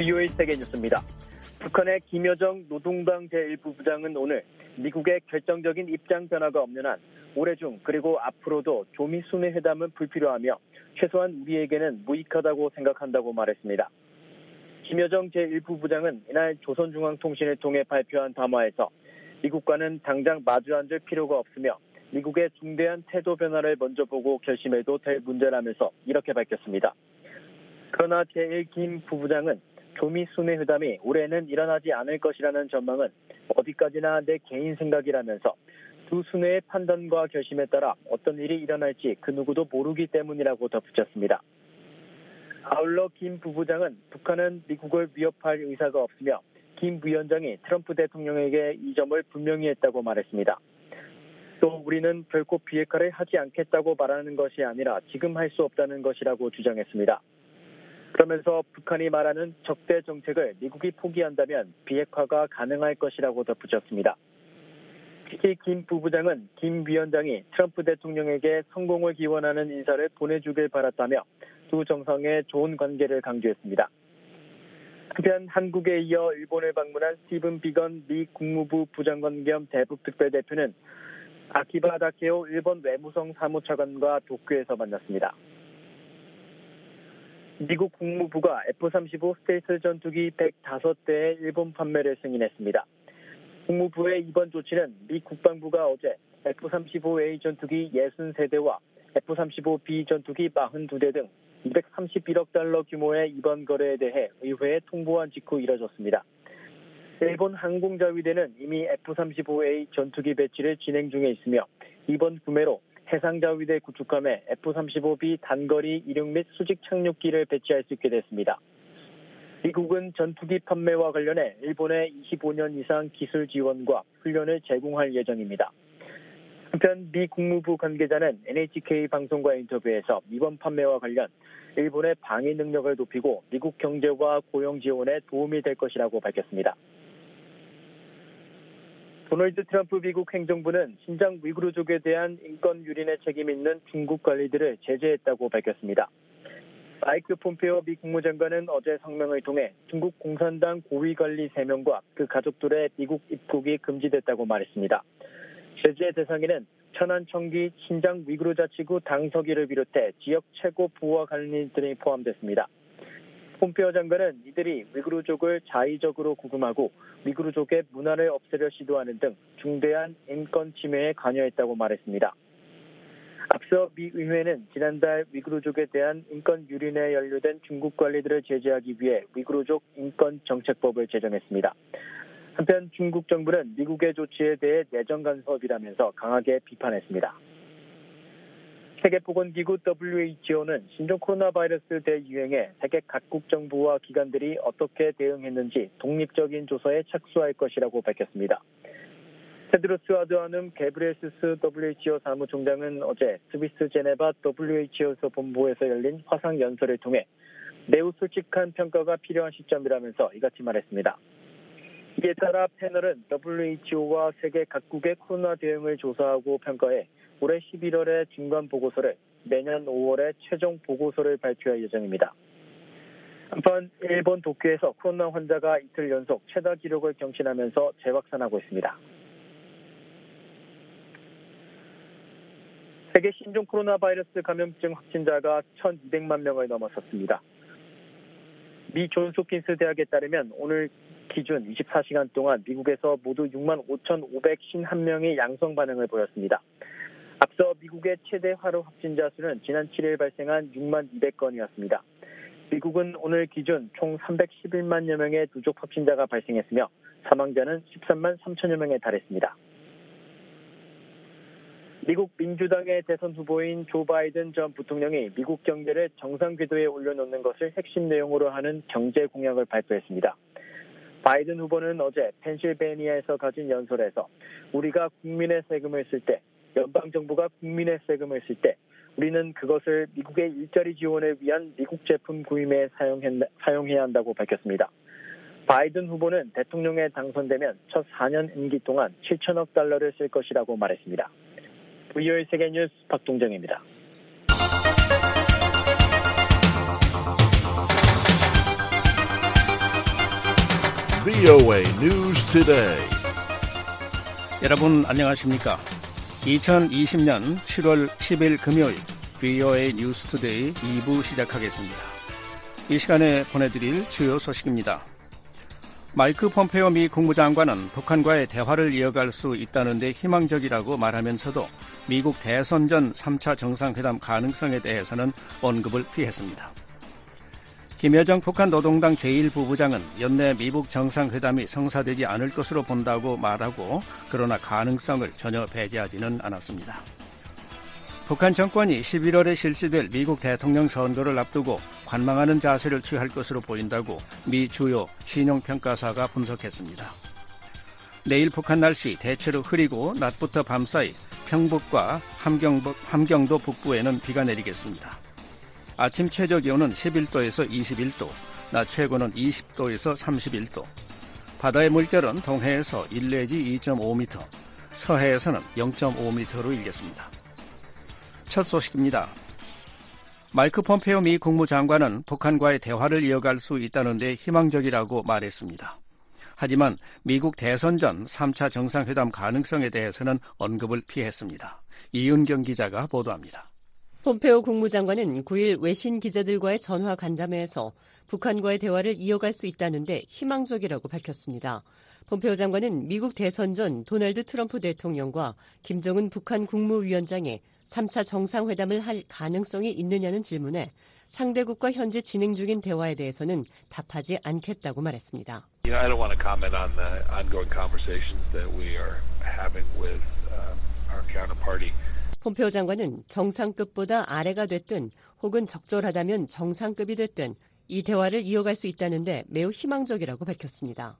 VOA 세계뉴스입니다. 북한의 김여정 노동당 제1부부장은 오늘 미국의 결정적인 입장 변화가 없는 한 올해 중 그리고 앞으로도 조미 순회 회담은 불필요하며 최소한 우리에게는 무익하다고 생각한다고 말했습니다. 김여정 제1부부장은 이날 조선중앙통신을 통해 발표한 담화에서 미국과는 당장 마주 앉을 필요가 없으며 미국의 중대한 태도 변화를 먼저 보고 결심해도 될 문제라면서 이렇게 밝혔습니다. 그러나 제1김 부부장은 조미 순회 회담이 올해는 일어나지 않을 것이라는 전망은 어디까지나 내 개인 생각이라면서 두 순회의 판단과 결심에 따라 어떤 일이 일어날지 그 누구도 모르기 때문이라고 덧붙였습니다. 아울러 김 부부장은 북한은 미국을 위협할 의사가 없으며 김 위원장이 트럼프 대통령에게 이 점을 분명히 했다고 말했습니다. 또 우리는 결코 비핵화를 하지 않겠다고 말하는 것이 아니라 지금 할 수 없다는 것이라고 주장했습니다. 그러면서 북한이 말하는 적대 정책을 미국이 포기한다면 비핵화가 가능할 것이라고 덧붙였습니다. 특히 김 부부장은 김 위원장이 트럼프 대통령에게 성공을 기원하는 인사를 보내주길 바랐다며 두 정상의 좋은 관계를 강조했습니다. 한편 한국에 이어 일본을 방문한 스티븐 비건 미 국무부 부장관 겸 대북 특별대표는 아키바 다케오 일본 외무성 사무차관과 도쿄에서 만났습니다. 미국 국무부가 F-35 스텔스 전투기 105대의 일본 판매를 승인했습니다. 국무부의 이번 조치는 미 국방부가 어제 F-35A 전투기 63대와 F-35B 전투기 42대 등 231억 달러 규모의 이번 거래에 대해 의회에 통보한 직후 이뤄졌습니다. 일본 항공자위대는 이미 F-35A 전투기 배치를 진행 중에 있으며 이번 구매로 해상자위대 구축함에 F-35B 단거리 이륙 및 수직 착륙기를 배치할 수 있게 됐습니다. 미국은 전투기 판매와 관련해 일본에 25년 이상 기술 지원과 훈련을 제공할 예정입니다. 한편 미 국무부 관계자는 NHK 방송과 인터뷰에서 이번 판매와 관련 일본의 방위 능력을 높이고 미국 경제와 고용 지원에 도움이 될 것이라고 밝혔습니다. 도널드 트럼프 미국 행정부는 신장 위구르족에 대한 인권 유린에 책임 있는 중국 관리들을 제재했다고 밝혔습니다. 마이크 폼페오 미 국무장관은 어제 성명을 통해 중국 공산당 고위 관리 3명과 그 가족들의 미국 입국이 금지됐다고 말했습니다. 제재 대상에는 천안 청기 신장 위구르 자치구 당서기를 비롯해 지역 최고 부하 관리들이 포함됐습니다. 폼페오 장관은 이들이 위구르족을 자의적으로 구금하고 위구르족의 문화를 없애려 시도하는 등 중대한 인권 침해에 관여했다고 말했습니다. 앞서 미 의회는 지난달 위구르족에 대한 인권 유린에 연루된 중국 관리들을 제재하기 위해 위구르족 인권 정책법을 제정했습니다. 한편 중국 정부는 미국의 조치에 대해 내정 간섭이라면서 강하게 비판했습니다. 세계보건기구 WHO는 신종 코로나 바이러스 대유행에 세계 각국 정부와 기관들이 어떻게 대응했는지 독립적인 조사에 착수할 것이라고 밝혔습니다. 테드로스 아드하눔 게브리에수스 WHO 사무총장은 어제 스위스 제네바 WHO 본부에서 열린 화상 연설을 통해 매우 솔직한 평가가 필요한 시점이라면서 이같이 말했습니다. 이에 따라 패널은 WHO와 세계 각국의 코로나 대응을 조사하고 평가해 올해 11월에 중간 보고서를 내년 5월에 최종 보고서를 발표할 예정입니다. 한편 일본 도쿄에서 코로나 환자가 이틀 연속 최다 기록을 경신하면서 재확산하고 있습니다. 세계 신종 코로나 바이러스 감염증 확진자가 1,200만 명을 넘어섰습니다. 미 존스홉킨스 대학에 따르면 오늘 기준 24시간 동안 미국에서 모두 6만 5,551명이 양성 반응을 보였습니다. 앞서 미국의 최대 하루 확진자 수는 지난 7일 발생한 6만 200건이었습니다. 미국은 오늘 기준 총 311만여 명의 누적 확진자가 발생했으며 사망자는 13만 3천여 명에 달했습니다. 미국 민주당의 대선 후보인 조 바이든 전 부통령이 미국 경제를 정상 궤도에 올려놓는 것을 핵심 내용으로 하는 경제 공약을 발표했습니다. 바이든 후보는 어제 펜실베니아에서 가진 연설에서 우리가 국민의 세금을 쓸 때, 연방정부가 국민의 세금을 쓸 때 우리는 그것을 미국의 일자리 지원을 위한 미국 제품 구입에 사용해야 한다고 밝혔습니다. 바이든 후보는 대통령에 당선되면 첫 4년 임기 동안 7천억 달러를 쓸 것이라고 말했습니다. VOA 세계뉴스 박동정입니다. VOA News Today. 여러분 안녕하십니까? 2020년 7월 10일 금요일 VOA News Today 2부 시작하겠습니다. 이 시간에 보내드릴 주요 소식입니다. 마이크 폼페오 미 국무장관은 북한과의 대화를 이어갈 수 있다는 데 희망적이라고 말하면서도 미국 대선 전 3차 정상회담 가능성에 대해서는 언급을 피했습니다. 김여정 북한 노동당 제1부부장은 연내 미국 정상회담이 성사되지 않을 것으로 본다고 말하고 그러나 가능성을 전혀 배제하지는 않았습니다. 북한 정권이 11월에 실시될 미국 대통령 선거를 앞두고 관망하는 자세를 취할 것으로 보인다고 미 주요 신용평가사가 분석했습니다. 내일 북한 날씨 대체로 흐리고 낮부터 밤사이 평북과 함경도 북부에는 비가 내리겠습니다. 아침 최저 기온은 11도에서 21도, 낮 최고는 20도에서 31도. 바다의 물결은 동해에서 1 내지 2.5m, 서해에서는 0.5m로 일겠습니다. 첫 소식입니다. 마이크 폼페오 미 국무장관은 북한과의 대화를 이어갈 수 있다는 데 희망적이라고 말했습니다. 하지만 미국 대선 전 3차 정상회담 가능성에 대해서는 언급을 피했습니다. 이은경 기자가 보도합니다. 폼페오 국무장관은 9일 외신 기자들과의 전화 간담회에서 북한과의 대화를 이어갈 수 있다는데 희망적이라고 밝혔습니다. 폼페오 장관은 미국 대선 전 도널드 트럼프 대통령과 김정은 북한 국무위원장의 3차 정상회담을 할 가능성이 있느냐는 질문에 상대국과 현재 진행 중인 대화에 대해서는 답하지 않겠다고 말했습니다. I don't want to comment on the ongoing conversations that we are having with our counterparty. 폼페오 장관은 정상급보다 아래가 됐든 혹은 적절하다면 정상급이 됐든 이 대화를 이어갈 수 있다는데 매우 희망적이라고 밝혔습니다.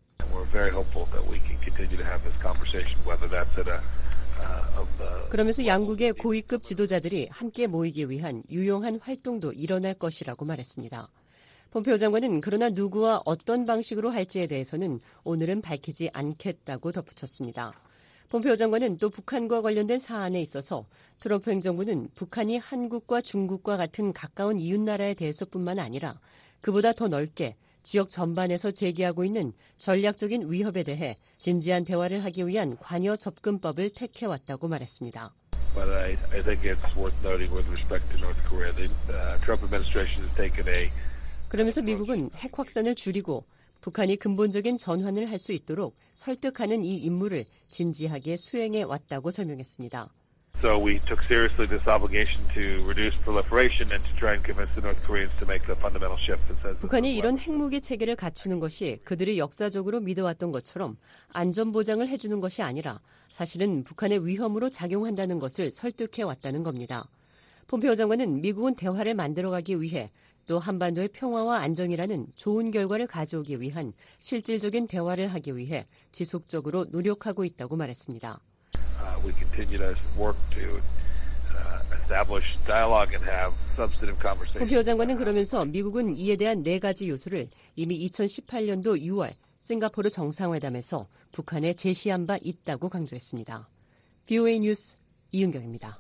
그러면서 양국의 고위급 지도자들이 함께 모이기 위한 유용한 활동도 일어날 것이라고 말했습니다. 폼페오 장관은 그러나 누구와 어떤 방식으로 할지에 대해서는 오늘은 밝히지 않겠다고 덧붙였습니다. 폼페오 장관은 또 북한과 관련된 사안에 있어서 트럼프 행정부는 북한이 한국과 중국과 같은 가까운 이웃나라에 대해서뿐만 아니라 그보다 더 넓게 지역 전반에서 제기하고 있는 전략적인 위협에 대해 진지한 대화를 하기 위한 관여 접근법을 택해왔다고 말했습니다. But I think it's worth noting with respect to North Korea, the Trump administration has taken a 그러면서 미국은 핵 확산을 줄이고 북한이 근본적인 전환을 할 수 있도록 설득하는 이 임무를 진지하게 수행해 왔다고 설명했습니다. So we took seriously this obligation to reduce proliferation and to try and convince the North Koreans to make the fundamental shift that says 북한이 이런 핵무기 체계를 갖추는 것이 그들이 역사적으로 믿어왔던 것처럼 안전 보장을 해주는 것이 아니라 사실은 북한의 위험으로 작용한다는 것을 설득해 왔다는 겁니다. 폼페오 장관은 미국은 대화를 만들어가기 위해 또 한반도의 평화와 안정이라는 좋은 결과를 가져오기 위한 실질적인 대화를 하기 위해 지속적으로 노력하고 있다고 말했습니다. We continue to work to establish dialogue and have substantive conversations. 폼페오 장관은 그러면서 미국은 이에 대한 4가지 요소를 이미 2018년도 6월 싱가포르 정상회담에서 북한에 제시한 바 있다고 강조했습니다. VOA 뉴스 이은경입니다.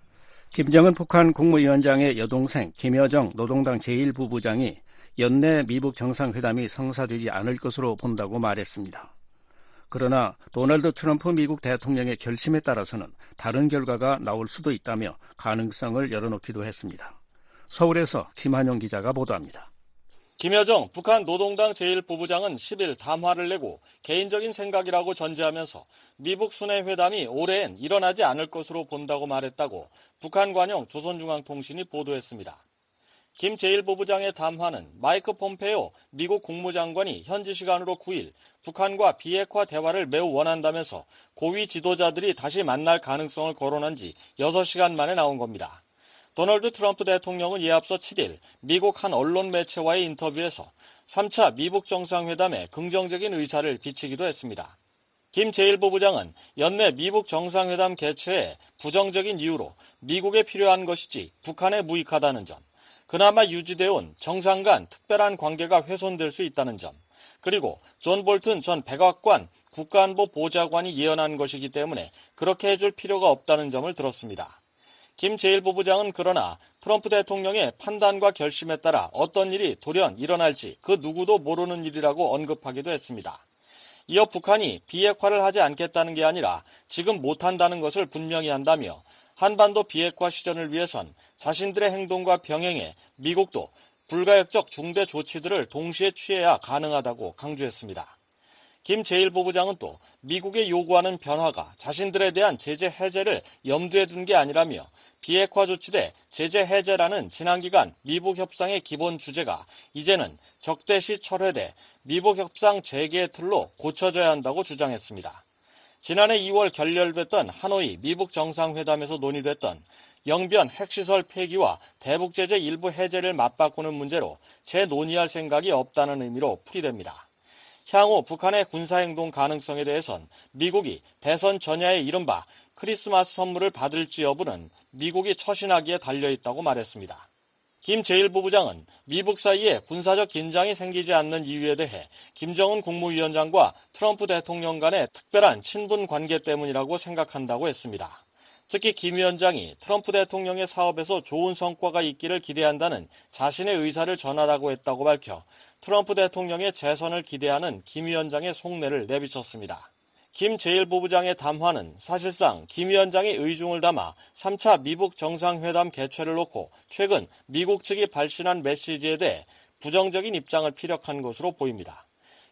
김정은 북한 국무위원장의 여동생 김여정 노동당 제1부부장이 연내 미국 정상회담이 성사되지 않을 것으로 본다고 말했습니다. 그러나 도널드 트럼프 미국 대통령의 결심에 따라서는 다른 결과가 나올 수도 있다며 가능성을 열어놓기도 했습니다. 서울에서 김한용 기자가 보도합니다. 김여정 북한 노동당 제1부부장은 10일 담화를 내고 개인적인 생각이라고 전제하면서 미북 순회 회담이 올해엔 일어나지 않을 것으로 본다고 말했다고 북한 관영 조선중앙통신이 보도했습니다. 김 제1부부장의 담화는 마이크 폼페오 미국 국무장관이 현지 시간으로 9일 북한과 비핵화 대화를 매우 원한다면서 고위 지도자들이 다시 만날 가능성을 거론한 지 6시간 만에 나온 겁니다. 도널드 트럼프 대통령은 이에 앞서 7일 미국 한 언론 매체와의 인터뷰에서 3차 미북 정상회담에 긍정적인 의사를 비치기도 했습니다. 김 제1부부장은 연내 미북 정상회담 개최에 부정적인 이유로 미국에 필요한 것이지 북한에 무익하다는 점, 그나마 유지되어온 정상 간 특별한 관계가 훼손될 수 있다는 점, 그리고 존 볼튼 전 백악관 국가안보 보좌관이 예언한 것이기 때문에 그렇게 해줄 필요가 없다는 점을 들었습니다. 김 제1부부장은 그러나 트럼프 대통령의 판단과 결심에 따라 어떤 일이 돌연 일어날지 그 누구도 모르는 일이라고 언급하기도 했습니다. 이어 북한이 비핵화를 하지 않겠다는 게 아니라 지금 못한다는 것을 분명히 한다며 한반도 비핵화 실현을 위해선 자신들의 행동과 병행해 미국도 불가역적 중대 조치들을 동시에 취해야 가능하다고 강조했습니다. 김 제1부부장은 또 미국이 요구하는 변화가 자신들에 대한 제재 해제를 염두에 둔 게 아니라며 비핵화 조치 대 제재 해제라는 지난 기간 미북 협상의 기본 주제가 이제는 적대시 철회돼 미북 협상 재개의 틀로 고쳐져야 한다고 주장했습니다. 지난해 2월 결렬됐던 하노이 미북 정상회담에서 논의됐던 영변 핵시설 폐기와 대북 제재 일부 해제를 맞바꾸는 문제로 재논의할 생각이 없다는 의미로 풀이됩니다. 향후 북한의 군사행동 가능성에 대해선 미국이 대선 전야에 이른바 크리스마스 선물을 받을지 여부는 미국이 처신하기에 달려있다고 말했습니다. 김 제1부부장은 미북 사이에 군사적 긴장이 생기지 않는 이유에 대해 김정은 국무위원장과 트럼프 대통령 간의 특별한 친분 관계 때문이라고 생각한다고 했습니다. 특히 김 위원장이 트럼프 대통령의 사업에서 좋은 성과가 있기를 기대한다는 자신의 의사를 전하라고 했다고 밝혀 트럼프 대통령의 재선을 기대하는 김 위원장의 속내를 내비쳤습니다. 김 제1부부장의 담화는 사실상 김 위원장의 의중을 담아 3차 미북 정상회담 개최를 놓고 최근 미국 측이 발신한 메시지에 대해 부정적인 입장을 피력한 것으로 보입니다.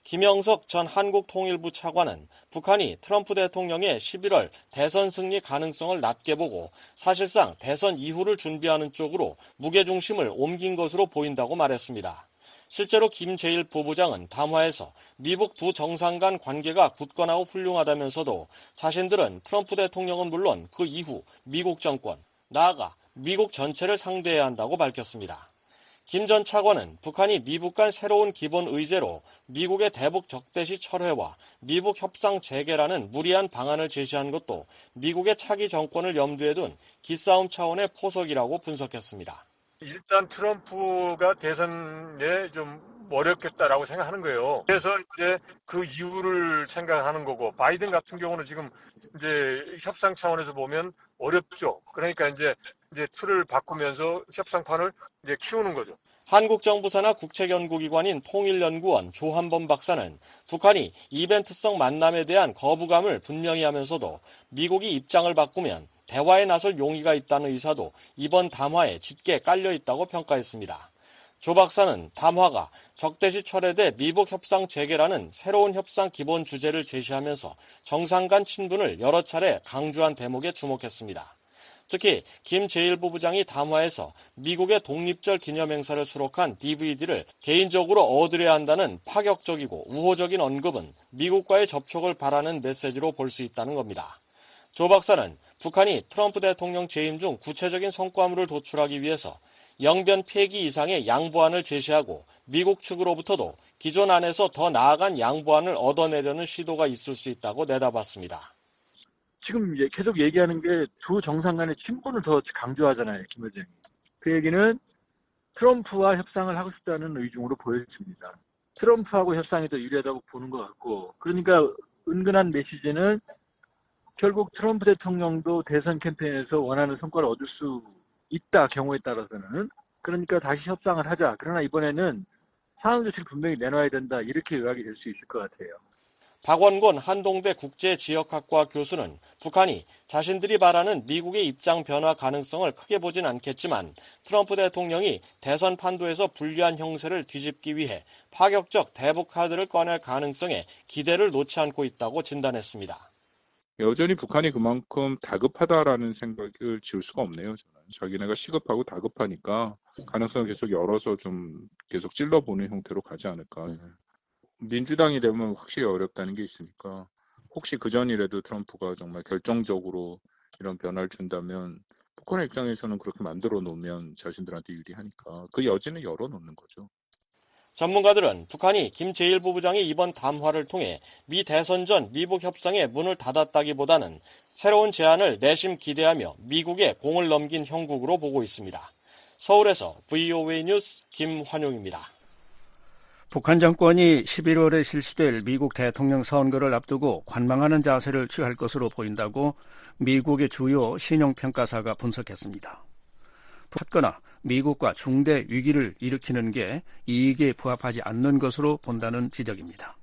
김영석 전 한국통일부 차관은 북한이 트럼프 대통령의 11월 대선 승리 가능성을 낮게 보고 사실상 대선 이후를 준비하는 쪽으로 무게중심을 옮긴 것으로 보인다고 말했습니다. 실제로 김 제1부부장은 담화에서 미북 두 정상 간 관계가 굳건하고 훌륭하다면서도 자신들은 트럼프 대통령은 물론 그 이후 미국 정권, 나아가 미국 전체를 상대해야 한다고 밝혔습니다. 김 전 차관은 북한이 미북 간 새로운 기본 의제로 미국의 대북 적대시 철회와 미북 협상 재개라는 무리한 방안을 제시한 것도 미국의 차기 정권을 염두에 둔 기싸움 차원의 포석이라고 분석했습니다. 일단 트럼프가 대선에 좀 어렵겠다라고 생각하는 거예요. 그래서 이제 그 이유를 생각하는 거고, 바이든 같은 경우는 지금 이제 협상 차원에서 보면 어렵죠. 그러니까 이제 틀을 바꾸면서 협상판을 이제 키우는 거죠. 한국 정부 산하 국책연구기관인 통일연구원 조한범 박사는 북한이 이벤트성 만남에 대한 거부감을 분명히 하면서도 미국이 입장을 바꾸면 대화에 나설 용의가 있다는 의사도 이번 담화에 짙게 깔려 있다고 평가했습니다. 조 박사는 담화가 적대시 철회돼 미북 협상 재개라는 새로운 협상 기본 주제를 제시하면서 정상 간 친분을 여러 차례 강조한 대목에 주목했습니다. 특히 김 제1부부장이 담화에서 미국의 독립절 기념행사를 수록한 DVD를 개인적으로 얻으려 한다는 파격적이고 우호적인 언급은 미국과의 접촉을 바라는 메시지로 볼 수 있다는 겁니다. 조 박사는 북한이 트럼프 대통령 재임 중 구체적인 성과물을 도출하기 위해서 영변 폐기 이상의 양보안을 제시하고 미국 측으로부터도 기존 안에서 더 나아간 양보안을 얻어내려는 시도가 있을 수 있다고 내다봤습니다. 지금 계속 얘기하는 게 두 정상 간의 친분을 더 강조하잖아요, 김 회장이. 그 얘기는 트럼프와 협상을 하고 싶다는 의중으로 보여집니다. 트럼프하고 협상이 더 유리하다고 보는 것 같고, 그러니까 은근한 메시지는 결국 트럼프 대통령도 대선 캠페인에서 원하는 성과를 얻을 수 있다, 경우에 따라서는. 그러니까 다시 협상을 하자. 그러나 이번에는 상황 조치를 분명히 내놔야 된다. 이렇게 요약이 될 수 있을 것 같아요. 박원곤 한동대 국제지역학과 교수는 북한이 자신들이 바라는 미국의 입장 변화 가능성을 크게 보진 않겠지만 트럼프 대통령이 대선 판도에서 불리한 형세를 뒤집기 위해 파격적 대북 카드를 꺼낼 가능성에 기대를 놓지 않고 있다고 진단했습니다. 여전히 북한이 그만큼 다급하다라는 생각을 지울 수가 없네요. 저는. 자기네가 시급하고 다급하니까 가능성을 계속 열어서 좀 계속 찔러보는 형태로 가지 않을까. 민주당이 되면 확실히 어렵다는 게 있으니까 혹시 그전이라도 트럼프가 정말 결정적으로 이런 변화를 준다면 북한의 입장에서는 그렇게 만들어 놓으면 자신들한테 유리하니까 그 여지는 열어놓는 거죠. 전문가들은 북한이 김 제1부부장이 이번 담화를 통해 미 대선 전 미북 협상에 문을 닫았다기보다는 새로운 제안을 내심 기대하며 미국에 공을 넘긴 형국으로 보고 있습니다. 서울에서 VOA 뉴스 김환용입니다. 북한 정권이 11월에 실시될 미국 대통령 선거를 앞두고 관망하는 자세를 취할 것으로 보인다고 미국의 주요 신용평가사가 분석했습니다. 받거나 미국과 중대 위기를 일으키는 게 이익에 부합하지 않는 것으로 본다는 지적입니다.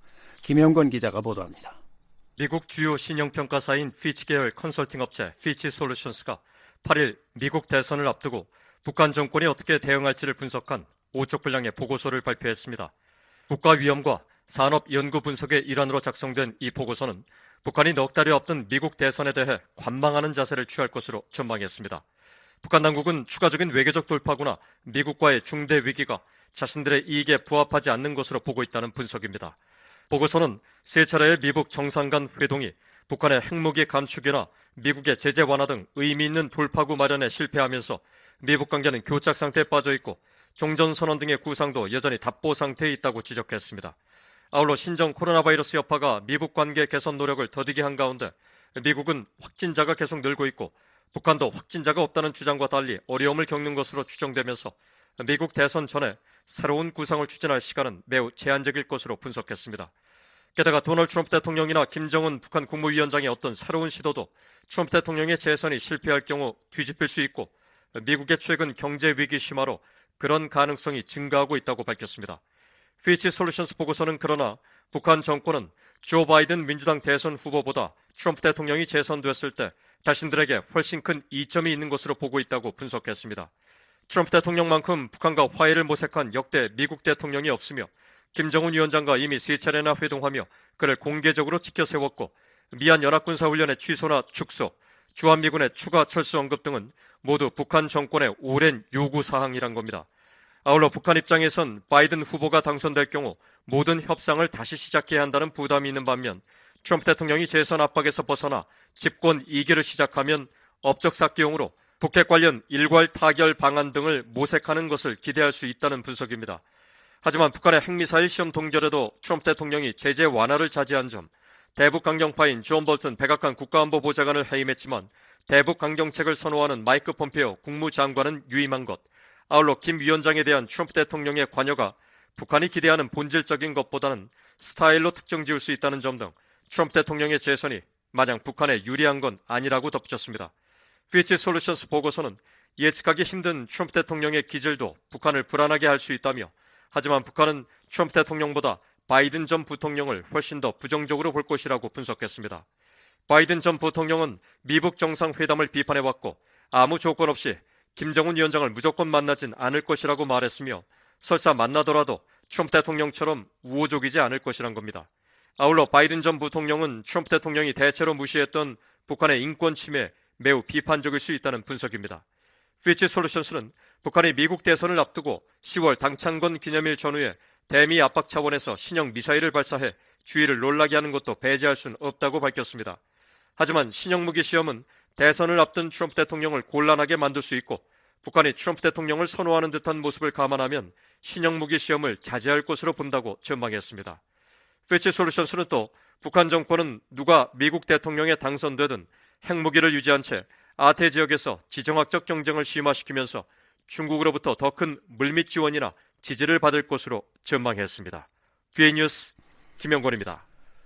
김영권 기자가 보도합니다. 미국 주요 신용평가사인 피치 계열 컨설팅 업체 피치 솔루션스가 8일 미국 대선을 앞두고 북한 정권이 어떻게 대응할지를 분석한 5쪽 분량의 보고서를 발표했습니다. 국가 위험과 산업 연구 분석의 일환으로 작성된 이 보고서는 북한이 넉 달이 앞둔 미국 대선에 대해 관망하는 자세를 취할 것으로 전망했습니다. 북한 당국은 추가적인 외교적 돌파구나 미국과의 중대 위기가 자신들의 이익에 부합하지 않는 것으로 보고 있다는 분석입니다. 보고서는 세 차례의 미국 정상 간 회동이 북한의 핵무기 감축이나 미국의 제재 완화 등 의미 있는 돌파구 마련에 실패하면서 미북 관계는 교착 상태에 빠져 있고 종전선언 등의 구상도 여전히 답보 상태에 있다고 지적했습니다. 아울러 신종 코로나 바이러스 여파가 미북 관계 개선 노력을 더디게 한 가운데 미국은 확진자가 계속 늘고 있고 북한도 확진자가 없다는 주장과 달리 어려움을 겪는 것으로 추정되면서 미국 대선 전에 새로운 구상을 추진할 시간은 매우 제한적일 것으로 분석했습니다. 게다가 도널드 트럼프 대통령이나 김정은 북한 국무위원장의 어떤 새로운 시도도 트럼프 대통령의 재선이 실패할 경우 뒤집힐 수 있고 미국의 최근 경제 위기 심화로 그런 가능성이 증가하고 있다고 밝혔습니다. 피치 솔루션스 보고서는 그러나 북한 정권은 조 바이든 민주당 대선 후보보다 트럼프 대통령이 재선됐을 때 자신들에게 훨씬 큰 이점이 있는 것으로 보고 있다고 분석했습니다. 트럼프 대통령만큼 북한과 화해를 모색한 역대 미국 대통령이 없으며 김정은 위원장과 이미 세 차례나 회동하며 그를 공개적으로 지켜세웠고 미얀 연합군사훈련의 취소나 축소, 주한미군의 추가 철수 언급 등은 모두 북한 정권의 오랜 요구사항이란 겁니다. 아울러 북한 입장에선 바이든 후보가 당선될 경우 모든 협상을 다시 시작해야 한다는 부담이 있는 반면 트럼프 대통령이 재선 압박에서 벗어나 집권 2기를 시작하면 업적쌓기용으로 북핵 관련 일괄 타결 방안 등을 모색하는 것을 기대할 수 있다는 분석입니다. 하지만 북한의 핵미사일 시험 동결에도 트럼프 대통령이 제재 완화를 자제한 점, 대북 강경파인 존 볼튼 백악관 국가안보보좌관을 해임했지만 대북 강경책을 선호하는 마이크 폼페오 국무장관은 유임한 것, 아울러 김 위원장에 대한 트럼프 대통령의 관여가 북한이 기대하는 본질적인 것보다는 스타일로 특정 지을 수 있다는 점 등 트럼프 대통령의 재선이 마냥 북한에 유리한 건 아니라고 덧붙였습니다. 피치 솔루션스 보고서는 예측하기 힘든 트럼프 대통령의 기질도 북한을 불안하게 할 수 있다며 하지만 북한은 트럼프 대통령보다 바이든 전 부통령을 훨씬 더 부정적으로 볼 것이라고 분석했습니다. 바이든 전 부통령은 미북 정상회담을 비판해왔고 아무 조건 없이 김정은 위원장을 무조건 만나진 않을 것이라고 말했으며 설사 만나더라도 트럼프 대통령처럼 우호적이지 않을 것이란 겁니다. 아울러 바이든 전 부통령은 트럼프 대통령이 대체로 무시했던 북한의 인권 침해에 매우 비판적일 수 있다는 분석입니다. 피치 솔루션스는 북한이 미국 대선을 앞두고 10월 당창건 기념일 전후에 대미 압박 차원에서 신형 미사일을 발사해 주의를 놀라게 하는 것도 배제할 수는 없다고 밝혔습니다. 하지만 신형 무기 시험은 대선을 앞둔 트럼프 대통령을 곤란하게 만들 수 있고 북한이 트럼프 대통령을 선호하는 듯한 모습을 감안하면 신형 무기 시험을 자제할 것으로 본다고 전망했습니다. 피치 솔루션스는 또 북한 정권은 누가 미국 대통령에 당선되든 핵무기를 유지한 채 아태 지역에서 지정학적 경쟁을 심화시키면서 중국으로부터 더 큰 물밑 지원이나 지지를 받을 것으로 전망했습니다. BA 뉴스 김영권입니다.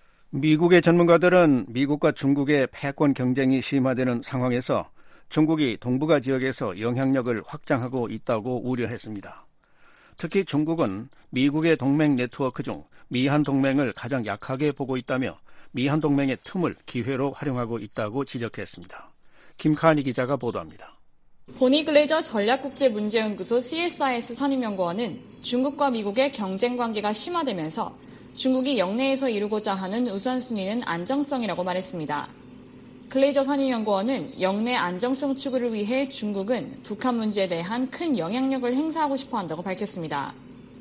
미국의 전문가들은 미국과 중국의 패권 경쟁이 심화되는 상황에서 중국이 동북아 지역에서 영향력을 확장하고 있다고 우려했습니다. 특히 중국은 미국의 동맹 네트워크 중 미한 동맹을 가장 약하게 보고 있다며 미한 동맹의 틈을 기회로 활용하고 있다고 지적했습니다. 김카니 기자가 보도합니다. 보니 글레이저 전략국제문제연구소 CSIS 선임연구원은 중국과 미국의 경쟁 관계가 심화되면서 중국이 영내에서 이루고자 하는 우선순위는 안정성이라고 말했습니다. 글레이저 선임연구원은 영내 안정성 추구를 위해 중국은 북한 문제에 대한 큰 영향력을 행사하고 싶어 한다고 밝혔습니다.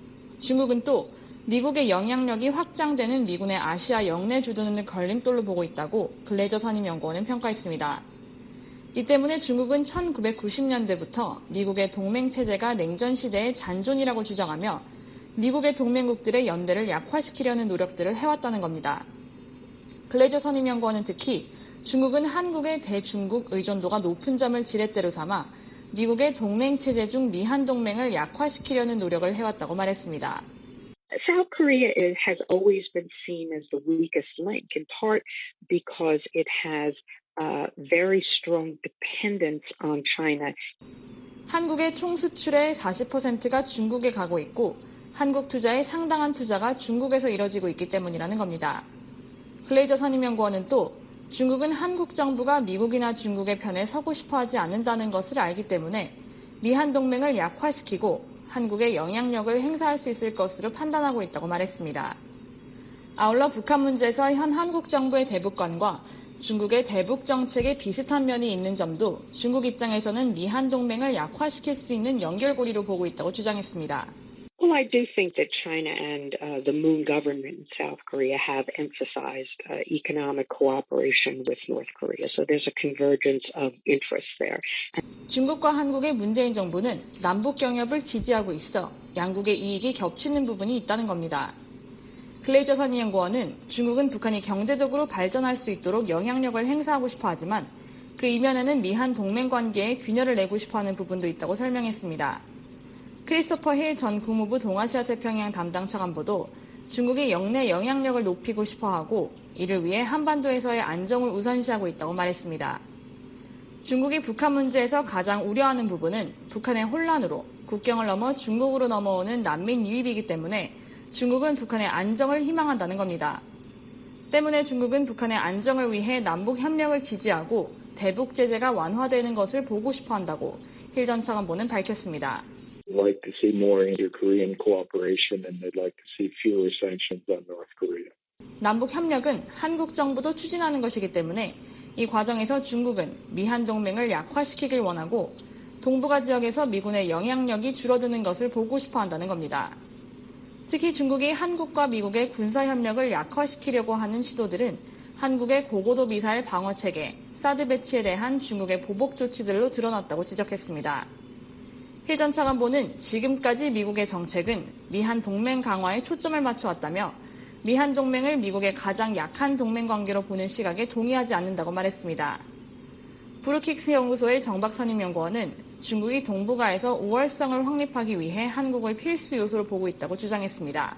중국은 또 미국의 영향력이 확장되는 미군의 아시아 영내 주도는 걸림돌로 보고 있다고 글레이저 선임연구원은 평가했습니다. 이 때문에 중국은 1990년대부터 미국의 동맹체제가 냉전시대의 잔존이라고 주장하며 미국의 동맹국들의 연대를 약화시키려는 노력들을 해왔다는 겁니다. 글레이저 선임연구원은 특히 중국은 한국의 대중국 의존도가 높은 점을 지렛대로 삼아 미국의 동맹체제 중 미한 동맹을 약화시키려는 노력을 해왔다고 말했습니다. South Korea has always been seen as the weakest link, in part because it has very strong dependence on China. 한국의 총 수출의 40%가 중국에 가고 있고 한국 투자의 상당한 투자가 중국에서 이뤄지고 있기 때문이라는 겁니다. 글레이저 선임연구원은 또 중국은 한국 정부가 미국이나 중국의 편에 서고 싶어 하지 않는다는 것을 알기 때문에 미한 동맹을 약화시키고 한국의 영향력을 행사할 수 있을 것으로 판단하고 있다고 말했습니다. 아울러 북한 문제에서 현 한국 정부의 대북관과 중국의 대북 정책에 비슷한 면이 있는 점도 중국 입장에서는 미한 동맹을 약화시킬 수 있는 연결고리로 보고 있다고 주장했습니다. Well, I do think that China and the Moon government in South Korea have emphasized economic cooperation with North Korea. So there's a convergence of interests there. 중국과 한국의 문재인 정부는 남북 경협을 지지하고 있어 양국의 이익이 겹치는 부분이 있다는 겁니다. 글레이저 선임연구원은 중국은 북한이 경제적으로 발전할 수 있도록 영향력을 행사하고 싶어 하지만 그 이면에는 미한 동맹 관계에 균열을 내고 싶어 하는 부분도 있다고 설명했습니다. 크리스토퍼 힐 전 국무부 동아시아 태평양 담당 차관보도 중국이 영내 영향력을 높이고 싶어하고 이를 위해 한반도에서의 안정을 우선시하고 있다고 말했습니다. 중국이 북한 문제에서 가장 우려하는 부분은 북한의 혼란으로 국경을 넘어 중국으로 넘어오는 난민 유입이기 때문에 중국은 북한의 안정을 희망한다는 겁니다. 때문에 중국은 북한의 안정을 위해 남북 협력을 지지하고 대북 제재가 완화되는 것을 보고 싶어한다고 힐 전 차관보는 밝혔습니다. like to see more inter-Korean cooperation and they'd like to see fewer sanctions on North Korea. 남북 협력은 한국 정부도 추진하는 것이기 때문에 이 과정에서 중국은 미한 동맹을 약화시키길 원하고 동북아 지역에서 미군의 영향력이 줄어드는 것을 보고 싶어 한다는 겁니다. 특히 중국이 한국과 미국의 군사 협력을 약화시키려고 하는 시도들은 한국의 고고도 미사일 방어 체계, 사드 배치에 대한 중국의 보복 조치들로 드러났다고 지적했습니다. 힐 전 차관보는 지금까지 미국의 정책은 미한 동맹 강화에 초점을 맞춰왔다며 미한 동맹을 미국의 가장 약한 동맹 관계로 보는 시각에 동의하지 않는다고 말했습니다. 브루킹스 연구소의 정박선임 연구원은 중국이 동북아에서 우월성을 확립하기 위해 한국을 필수 요소로 보고 있다고 주장했습니다.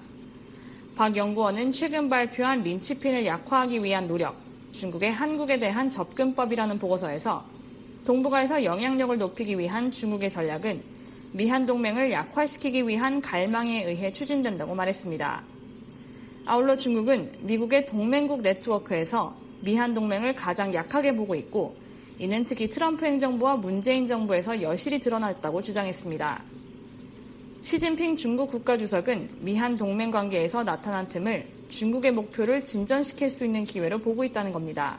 박 연구원은 최근 발표한 린치핀을 약화하기 위한 노력, 중국의 한국에 대한 접근법이라는 보고서에서 동북아에서 영향력을 높이기 위한 중국의 전략은 미한 동맹을 약화시키기 위한 갈망에 의해 추진된다고 말했습니다. 아울러 중국은 미국의 동맹국 네트워크에서 미한 동맹을 가장 약하게 보고 있고 이는 특히 트럼프 행정부와 문재인 정부에서 여실히 드러났다고 주장했습니다. 시진핑 중국 국가주석은 미한 동맹 관계에서 나타난 틈을 중국의 목표를 진전시킬 수 있는 기회로 보고 있다는 겁니다.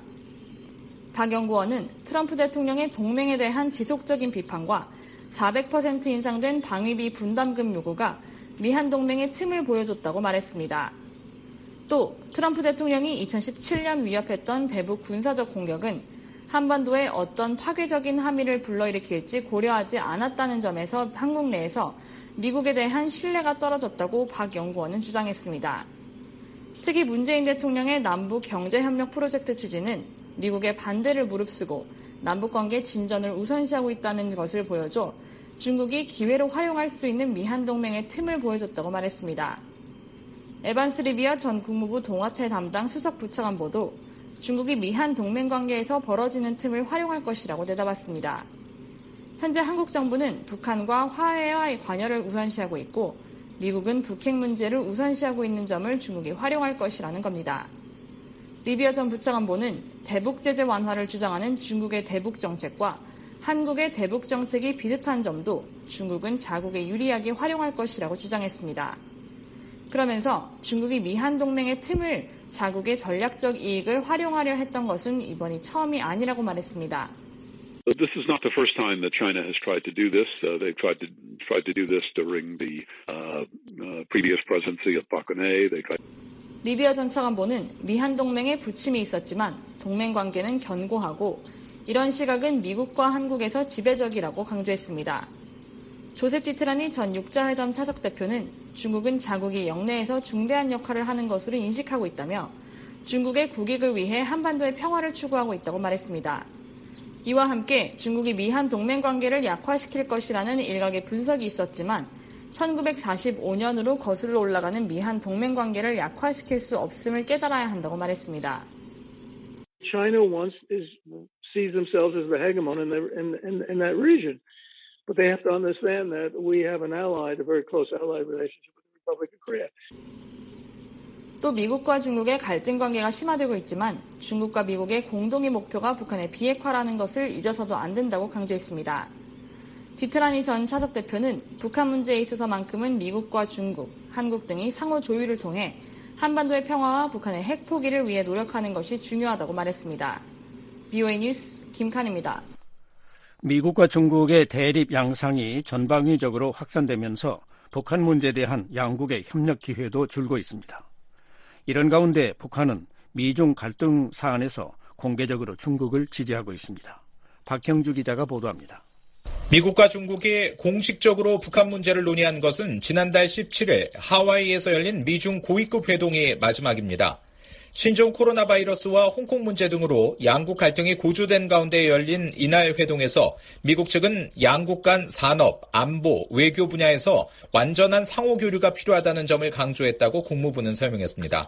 박 연구원은 트럼프 대통령의 동맹에 대한 지속적인 비판과 400% 인상된 방위비 분담금 요구가 미한 동맹의 틈을 보여줬다고 말했습니다. 또 트럼프 대통령이 2017년 위협했던 대북 군사적 공격은 한반도에 어떤 파괴적인 함의를 불러일으킬지 고려하지 않았다는 점에서 한국 내에서 미국에 대한 신뢰가 떨어졌다고 박 연구원은 주장했습니다. 특히 문재인 대통령의 남북 경제협력 프로젝트 추진은 미국의 반대를 무릅쓰고 남북관계 진전을 우선시하고 있다는 것을 보여줘 중국이 기회로 활용할 수 있는 미한 동맹의 틈을 보여줬다고 말했습니다. 에반스 리비아 전 국무부 동아태 담당 수석 부차관보도 중국이 미한 동맹 관계에서 벌어지는 틈을 활용할 것이라고 대답했습니다. 현재 한국 정부는 북한과 화해와 관여를 우선시하고 있고 미국은 북핵 문제를 우선시하고 있는 점을 중국이 활용할 것이라는 겁니다. 리비아 전 부차관보는 대북 제재 완화를 주장하는 중국의 대북 정책과 한국의 대북 정책이 비슷한 점도 중국은 자국에 유리하게 활용할 것이라고 주장했습니다. 그러면서 중국이 미한 동맹의 틈을 자국의 전략적 이익을 활용하려 했던 것은 이번이 처음이 아니라고 말했습니다. This is not the first time that China has tried to do this. They've tried to do this during the previous presidency of Park Geun-hye. 리비아 전 차관보는 미한 동맹에 부침이 있었지만 동맹 관계는 견고하고 이런 시각은 미국과 한국에서 지배적이라고 강조했습니다. 조셉 디트라니 전 육자회담 차석 대표는 중국은 자국이 영내에서 중대한 역할을 하는 것으로 인식하고 있다며 중국의 국익을 위해 한반도의 평화를 추구하고 있다고 말했습니다. 이와 함께 중국이 미한 동맹 관계를 약화시킬 것이라는 일각의 분석이 있었지만 1945년으로 거슬러 올라가는 미한 동맹 관계를 약화시킬 수 없음을 깨달아야 한다고 말했습니다. China sees themselves as the hegemon in that region, but they have to understand that we have an ally, a very close ally relationship with Republic of Korea. 또 미국과 중국의 갈등 관계가 심화되고 있지만 중국과 미국의 공동의 목표가 북한의 비핵화라는 것을 잊어서도 안 된다고 강조했습니다. 디트라니 전 차석 대표는 북한 문제에 있어서만큼은 미국과 중국, 한국 등이 상호 조율을 통해 한반도의 평화와 북한의 핵 포기를 위해 노력하는 것이 중요하다고 말했습니다. VOA 뉴스 김칸입니다. 미국과 중국의 대립 양상이 전방위적으로 확산되면서 북한 문제에 대한 양국의 협력 기회도 줄고 있습니다. 이런 가운데 북한은 미중 갈등 사안에서 공개적으로 중국을 지지하고 있습니다. 박형주 기자가 보도합니다. 미국과 중국이 공식적으로 북한 문제를 논의한 것은 지난달 17일 하와이에서 열린 미중 고위급 회동이 마지막입니다. 신종 코로나 바이러스와 홍콩 문제 등으로 양국 갈등이 고조된 가운데 열린 이날 회동에서 미국 측은 양국 간 산업, 안보, 외교 분야에서 완전한 상호 교류가 필요하다는 점을 강조했다고 국무부는 설명했습니다.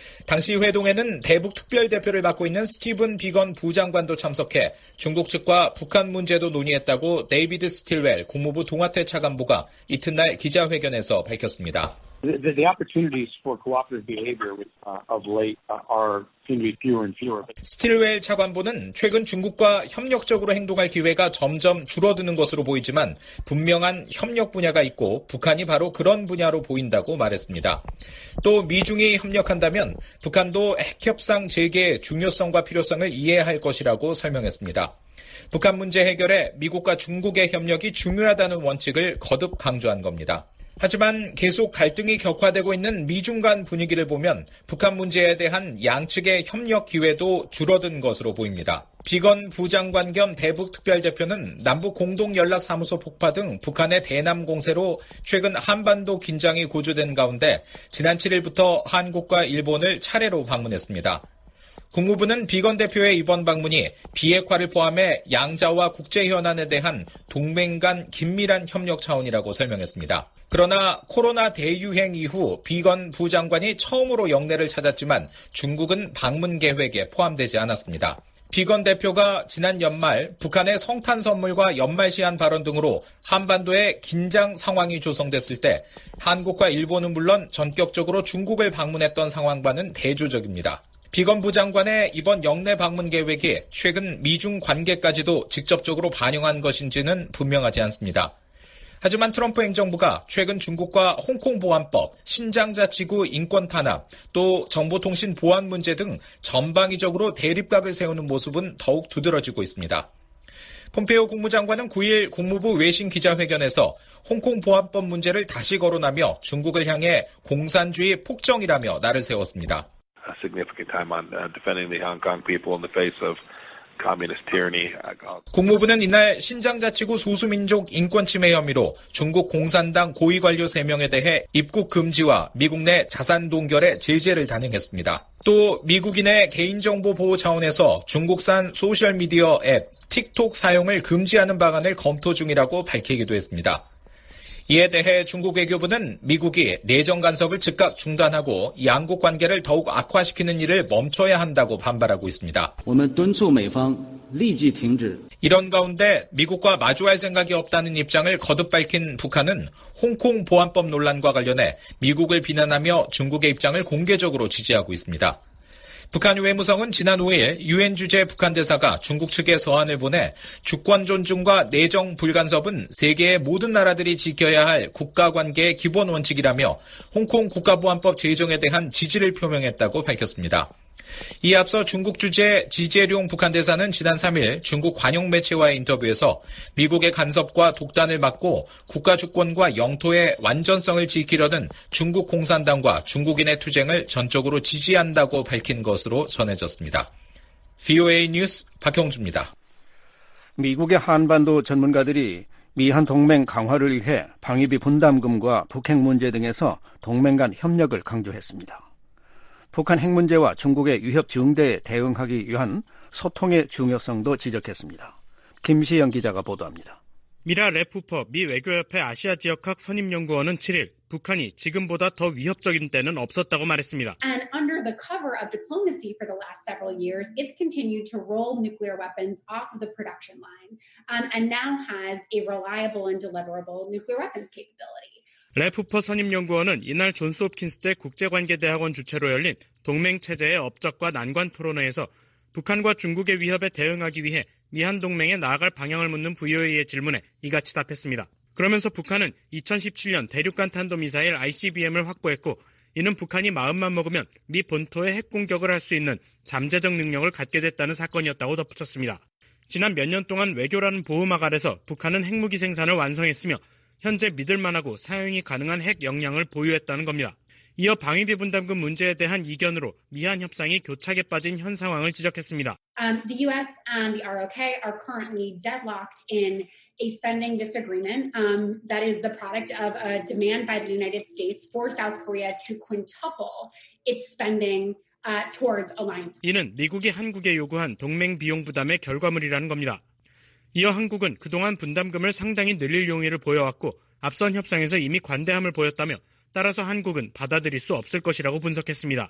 당시 회동에는 대북 특별대표를 맡고 있는 스티븐 비건 부장관도 참석해 중국 측과 북한 문제도 논의했다고 데이비드 스틸웰 국무부 동아태 차관보가 이튿날 기자회견에서 밝혔습니다. The opportunities for cooperative behavior of late are seem to be fewer and fewer. 스틸웰 차관보는 최근 중국과 협력적으로 행동할 기회가 점점 줄어드는 것으로 보이지만 분명한 협력 분야가 있고 북한이 바로 그런 분야로 보인다고 말했습니다. 또 미중이 협력한다면 북한도 핵협상 재개의 중요성과 필요성을 이해할 것이라고 설명했습니다. 북한 문제 해결에 미국과 중국의 협력이 중요하다는 원칙을 거듭 강조한 겁니다. 하지만 계속 갈등이 격화되고 있는 미중 간 분위기를 보면 북한 문제에 대한 양측의 협력 기회도 줄어든 것으로 보입니다. 비건 부장관 겸 대북 특별대표는 남북 공동연락사무소 폭파 등 북한의 대남 공세로 최근 한반도 긴장이 고조된 가운데 지난 7일부터 한국과 일본을 차례로 방문했습니다. 국무부는 비건 대표의 이번 방문이 비핵화를 포함해 양자와 국제현안에 대한 동맹 간 긴밀한 협력 차원이라고 설명했습니다. 그러나 코로나 대유행 이후 비건 부장관이 처음으로 영내를 찾았지만 중국은 방문 계획에 포함되지 않았습니다. 비건 대표가 지난 연말 북한의 성탄 선물과 연말 시한 발언 등으로 한반도에 긴장 상황이 조성됐을 때 한국과 일본은 물론 전격적으로 중국을 방문했던 상황과는 대조적입니다. 비건 부장관의 이번 영내 방문 계획이 최근 미중 관계까지도 직접적으로 반영한 것인지는 분명하지 않습니다. 하지만 트럼프 행정부가 최근 중국과 홍콩 보안법, 신장자치구 인권 탄압, 또 정보통신 보안 문제 등 전방위적으로 대립각을 세우는 모습은 더욱 두드러지고 있습니다. 폼페이오 국무장관은 9일 국무부 외신 기자회견에서 홍콩 보안법 문제를 다시 거론하며 중국을 향해 공산주의 폭정이라며 날을 세웠습니다. A significant time on defending the Hong Kong people in the face of communist tyranny. 국무부는 이날 신장자치구 소수민족 인권침해 혐의로 중국 공산당 고위 관료 3명에 대해 입국 금지와 미국 내 자산 동결의 제재를 단행했습니다. 또 미국인의 개인정보 보호 차원에서 중국산 소셜미디어 앱 틱톡 사용을 금지하는 방안을 검토 중이라고 밝히기도 했습니다. 이에 대해 중국 외교부는 미국이 내정 간섭을 즉각 중단하고 양국 관계를 더욱 악화시키는 일을 멈춰야 한다고 반발하고 있습니다. 이런 가운데 미국과 마주할 생각이 없다는 입장을 거듭 밝힌 북한은 홍콩 보안법 논란과 관련해 미국을 비난하며 중국의 입장을 공개적으로 지지하고 있습니다. 북한 외무성은 지난 5일 유엔 주재 북한 대사가 중국 측에 서한을 보내 주권 존중과 내정 불간섭은 세계의 모든 나라들이 지켜야 할 국가관계의 기본 원칙이라며 홍콩 국가보안법 제정에 대한 지지를 표명했다고 밝혔습니다. 이에 앞서 중국 주재 지재룡 북한 대사는 지난 3일 중국 관용 매체와의 인터뷰에서 미국의 간섭과 독단을 막고 국가 주권과 영토의 완전성을 지키려는 중국 공산당과 중국인의 투쟁을 전적으로 지지한다고 밝힌 것으로 전해졌습니다. VOA 뉴스 박형주입니다. 미국의 한반도 전문가들이 미한 동맹 강화를 위해 방위비 분담금과 북핵 문제 등에서 동맹 간 협력을 강조했습니다. 북한 핵 문제와 중국의 위협 증대에 대응하기 위한 소통의 중요성도 지적했습니다. 김시영 기자가 보도합니다. 미라 레푸퍼 미 외교협회 아시아 지역학 선임연구원은 7일 북한이 지금보다 더 위협적인 때는 없었다고 말했습니다. And under the cover of diplomacy for the last several years, it's continued to roll nuclear weapons off of the production line and now has a reliable and deliverable nuclear weapons capability. 레프퍼 선임연구원은 이날 존스홉킨스대 국제관계대학원 주최로 열린 동맹체제의 업적과 난관 토론회에서 북한과 중국의 위협에 대응하기 위해 미한동맹에 나아갈 방향을 묻는 VOA의 질문에 이같이 답했습니다. 그러면서 북한은 2017년 대륙간 탄도미사일 ICBM을 확보했고 이는 북한이 마음만 먹으면 미 본토에 핵공격을 할 수 있는 잠재적 능력을 갖게 됐다는 사건이었다고 덧붙였습니다. 지난 몇 년 동안 외교라는 보호막 아래서 북한은 핵무기 생산을 완성했으며 현재 믿을만하고 사용이 가능한 핵 역량을 보유했다는 겁니다. 이어 방위비 분담금 문제에 대한 이견으로 미한 협상이 교착에 빠진 현 상황을 지적했습니다. The U.S. and the ROK are currently deadlocked in a spending disagreement that is the product of a demand by the United States for South Korea to quintuple its spending towards alliance. 이는 미국이 한국에 요구한 동맹 비용 부담의 결과물이라는 겁니다. 이어 한국은 그동안 분담금을 상당히 늘릴 용의를 보여왔고 앞선 협상에서 이미 관대함을 보였다며 따라서 한국은 받아들일 수 없을 것이라고 분석했습니다.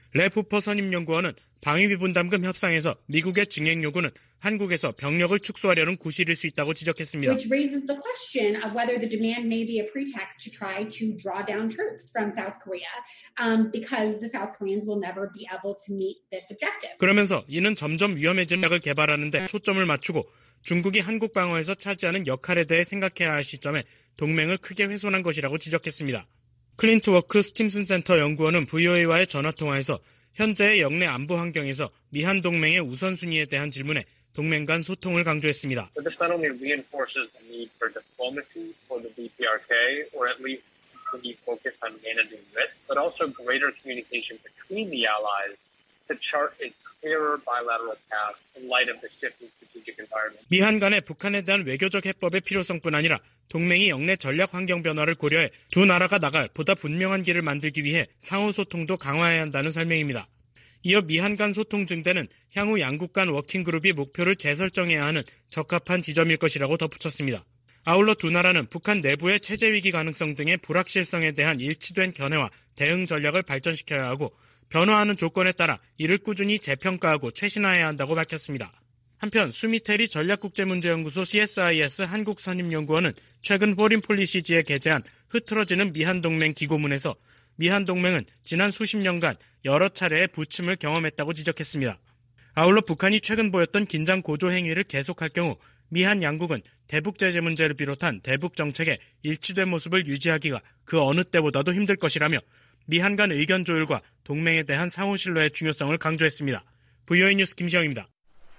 레프퍼 선임연구원은 방위비 분담금 협상에서 미국의 증액 요구는 한국에서 병력을 축소하려는 구실일 수 있다고 지적했습니다. Which raises the question of whether the demand may be a pretext to try to draw down troops from South Korea, because the South Koreans will never be able to meet this objective. 그러면서 이는 점점 위험해지는 약을 개발하는 데 초점을 맞추고 중국이 한국 방어에서 차지하는 역할에 대해 생각해야 할 시점에 동맹을 크게 훼손한 것이라고 지적했습니다. 클린트워크 스팀슨 센터 연구원은 VOA와의 전화통화에서 현재의 영내 안보 환경에서 미한 동맹의 우선순위에 대한 질문에 동맹 간 소통을 강조했습니다. This not only reinforces the need for diplomacy for the DPRK, or at least to be focused on managing risk, but also greater communication between the allies to chart a clearer bilateral path in light of the shifting strategic environment. 미한 간의 북한에 대한 외교적 해법의 필요성뿐 아니라 동맹이 영내 전략 환경 변화를 고려해 두 나라가 나갈 보다 분명한 길을 만들기 위해 상호 소통도 강화해야 한다는 설명입니다. 이어 미한 간 소통 증대는 향후 양국 간 워킹그룹이 목표를 재설정해야 하는 적합한 지점일 것이라고 덧붙였습니다. 아울러 두 나라는 북한 내부의 체제 위기 가능성 등의 불확실성에 대한 일치된 견해와 대응 전략을 발전시켜야 하고 변화하는 조건에 따라 이를 꾸준히 재평가하고 최신화해야 한다고 밝혔습니다. 한편 수미테리 전략국제문제연구소 CSIS 한국선임연구원은 최근 포린폴리시지에 게재한 흐트러지는 미한동맹 기고문에서 미한동맹은 지난 수십 년간 여러 차례의 부침을 경험했다고 지적했습니다. 아울러 북한이 최근 보였던 긴장 고조 행위를 계속할 경우 미한 양국은 대북 제재 문제를 비롯한 대북 정책에 일치된 모습을 유지하기가 그 어느 때보다도 힘들 것이라며 미한 간 의견 조율과 동맹에 대한 상호 신뢰의 중요성을 강조했습니다. VOA 뉴스 김시영입니다.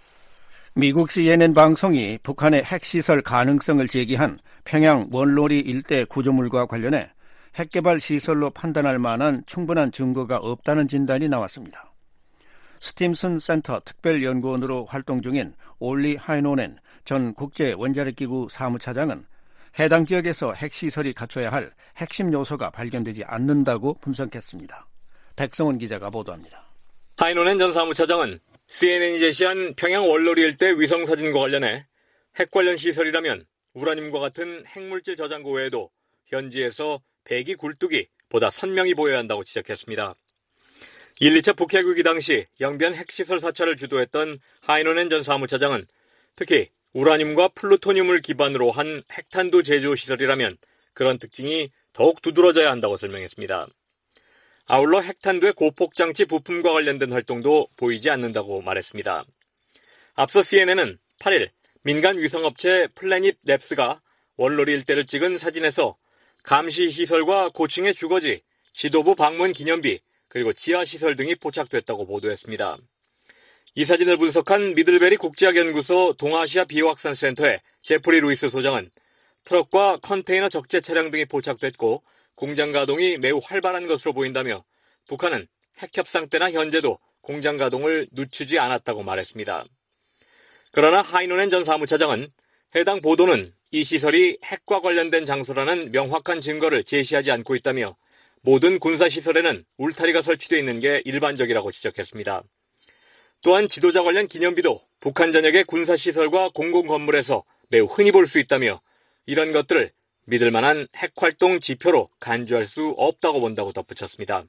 미국 CNN 방송이 북한의 핵시설 가능성을 제기한 평양 원로리 일대 구조물과 관련해 핵개발 시설로 판단할 만한 충분한 증거가 없다는 진단이 나왔습니다. 스팀슨 센터 특별연구원으로 활동 중인 올리 하이노넨 전 국제원자력기구 사무차장은 해당 지역에서 핵시설이 갖춰야 할 핵심 요소가 발견되지 않는다고 분석했습니다. 백성원 기자가 보도합니다. 하이노넨 전 사무차장은 CNN이 제시한 평양 월로리 일대 위성사진과 관련해 핵 관련 시설이라면 우라늄과 같은 핵물질 저장고 외에도 현지에서 배기 굴뚝이 보다 선명히 보여야 한다고 지적했습니다. 1, 2차 북핵 위기 당시 영변 핵시설 사찰을 주도했던 하이노넨 전 사무차장은 특히 우라늄과 플루토늄을 기반으로 한 핵탄두 제조 시설이라면 그런 특징이 더욱 두드러져야 한다고 설명했습니다. 아울러 핵탄두의 고폭장치 부품과 관련된 활동도 보이지 않는다고 말했습니다. 앞서 CNN은 8일 민간 위성업체 플래닛 랩스가 월로리 일대를 찍은 사진에서 감시시설과 고층의 주거지, 지도부 방문 기념비, 그리고 지하시설 등이 포착됐다고 보도했습니다. 이 사진을 분석한 미들베리 국제학연구소 동아시아 비확산센터의 제프리 루이스 소장은 트럭과 컨테이너 적재 차량 등이 포착됐고 공장 가동이 매우 활발한 것으로 보인다며 북한은 핵협상 때나 현재도 공장 가동을 늦추지 않았다고 말했습니다. 그러나 하이노넨 전 사무차장은 해당 보도는 이 시설이 핵과 관련된 장소라는 명확한 증거를 제시하지 않고 있다며 모든 군사시설에는 울타리가 설치되어 있는 게 일반적이라고 지적했습니다. 또한 지도자 관련 기념비도 북한 전역의 군사시설과 공공건물에서 매우 흔히 볼 수 있다며 이런 것들을 믿을 만한 핵활동 지표로 간주할 수 없다고 본다고 덧붙였습니다.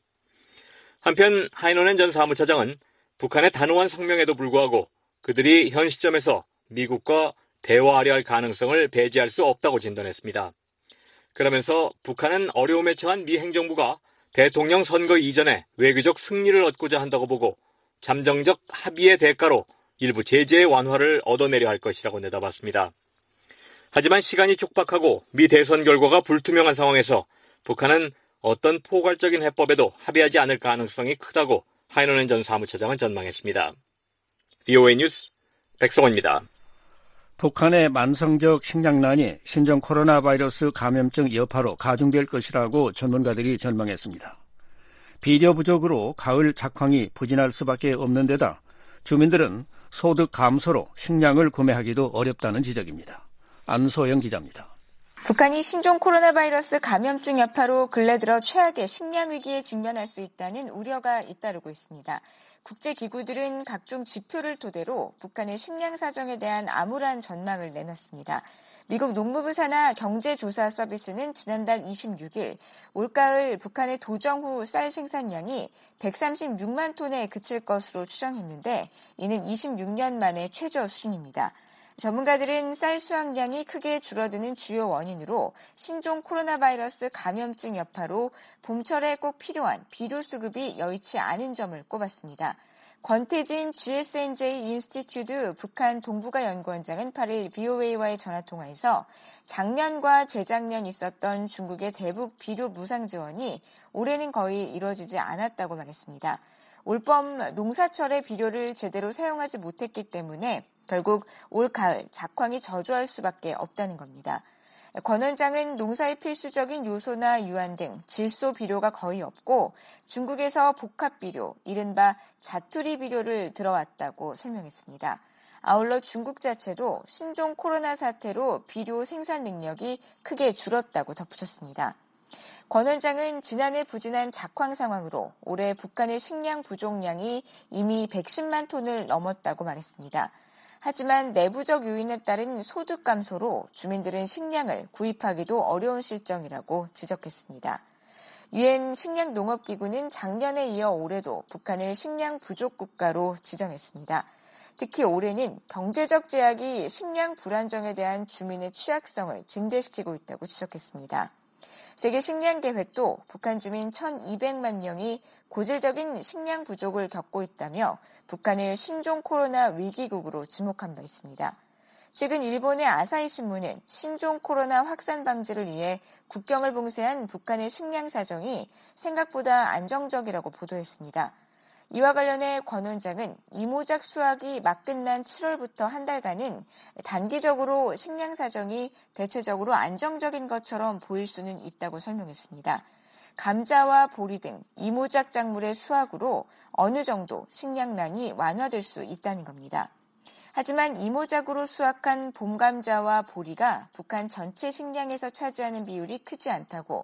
한편 하이노넨 전 사무차장은 북한의 단호한 성명에도 불구하고 그들이 현 시점에서 미국과 대화하려 할 가능성을 배제할 수 없다고 진단했습니다. 그러면서 북한은 어려움에 처한 미 행정부가 대통령 선거 이전에 외교적 승리를 얻고자 한다고 보고 잠정적 합의의 대가로 일부 제재의 완화를 얻어내려 할 것이라고 내다봤습니다. 하지만 시간이 촉박하고 미 대선 결과가 불투명한 상황에서 북한은 어떤 포괄적인 해법에도 합의하지 않을 가능성이 크다고 하이노넨 전 사무처장은 전망했습니다. VOA 뉴스 백성원입니다. 북한의 만성적 식량난이 신종 코로나 바이러스 감염증 여파로 가중될 것이라고 전문가들이 전망했습니다. 비료 부족으로 가을 작황이 부진할 수밖에 없는 데다 주민들은 소득 감소로 식량을 구매하기도 어렵다는 지적입니다. 안소영 기자입니다. 북한이 신종 코로나 바이러스 감염증 여파로 근래 들어 최악의 식량 위기에 직면할 수 있다는 우려가 잇따르고 있습니다. 국제기구들은 각종 지표를 토대로 북한의 식량 사정에 대한 암울한 전망을 내놨습니다. 미국 농무부 산하 경제조사 서비스는 지난달 26일 올가을 북한의 도정 후 쌀 생산량이 136만 톤에 그칠 것으로 추정했는데 이는 26년 만에 최저 수준입니다. 전문가들은 쌀 수확량이 크게 줄어드는 주요 원인으로 신종 코로나 바이러스 감염증 여파로 봄철에 꼭 필요한 비료 수급이 여의치 않은 점을 꼽았습니다. 권태진 GSNJ 인스티튜트 북한 동북아 연구원장은 8일 VOA와의 전화통화에서 작년과 재작년 있었던 중국의 대북 비료 무상 지원이 올해는 거의 이루어지지 않았다고 말했습니다. 올봄 농사철에 비료를 제대로 사용하지 못했기 때문에 결국 올 가을 작황이 저조할 수밖에 없다는 겁니다. 권 원장은 농사의 필수적인 요소나 유한 등 질소 비료가 거의 없고 중국에서 복합 비료, 이른바 자투리 비료를 들어왔다고 설명했습니다. 아울러 중국 자체도 신종 코로나 사태로 비료 생산 능력이 크게 줄었다고 덧붙였습니다. 권 원장은 지난해 부진한 작황 상황으로 올해 북한의 식량 부족량이 이미 110만 톤을 넘었다고 말했습니다. 하지만 내부적 요인에 따른 소득 감소로 주민들은 식량을 구입하기도 어려운 실정이라고 지적했습니다. 유엔 식량농업기구는 작년에 이어 올해도 북한을 식량 부족 국가로 지정했습니다. 특히 올해는 경제적 제약이 식량 불안정에 대한 주민의 취약성을 증대시키고 있다고 지적했습니다. 세계식량계획도 북한 주민 1,200만 명이 고질적인 식량 부족을 겪고 있다며 북한을 신종 코로나 위기국으로 지목한 바 있습니다. 최근 일본의 아사히 신문은 신종 코로나 확산 방지를 위해 국경을 봉쇄한 북한의 식량 사정이 생각보다 안정적이라고 보도했습니다. 이와 관련해 권 원장은 이모작 수확이 막 끝난 7월부터 한 달간은 단기적으로 식량 사정이 대체적으로 안정적인 것처럼 보일 수는 있다고 설명했습니다. 감자와 보리 등 이모작 작물의 수확으로 어느 정도 식량난이 완화될 수 있다는 겁니다. 하지만 이모작으로 수확한 봄감자와 보리가 북한 전체 식량에서 차지하는 비율이 크지 않다고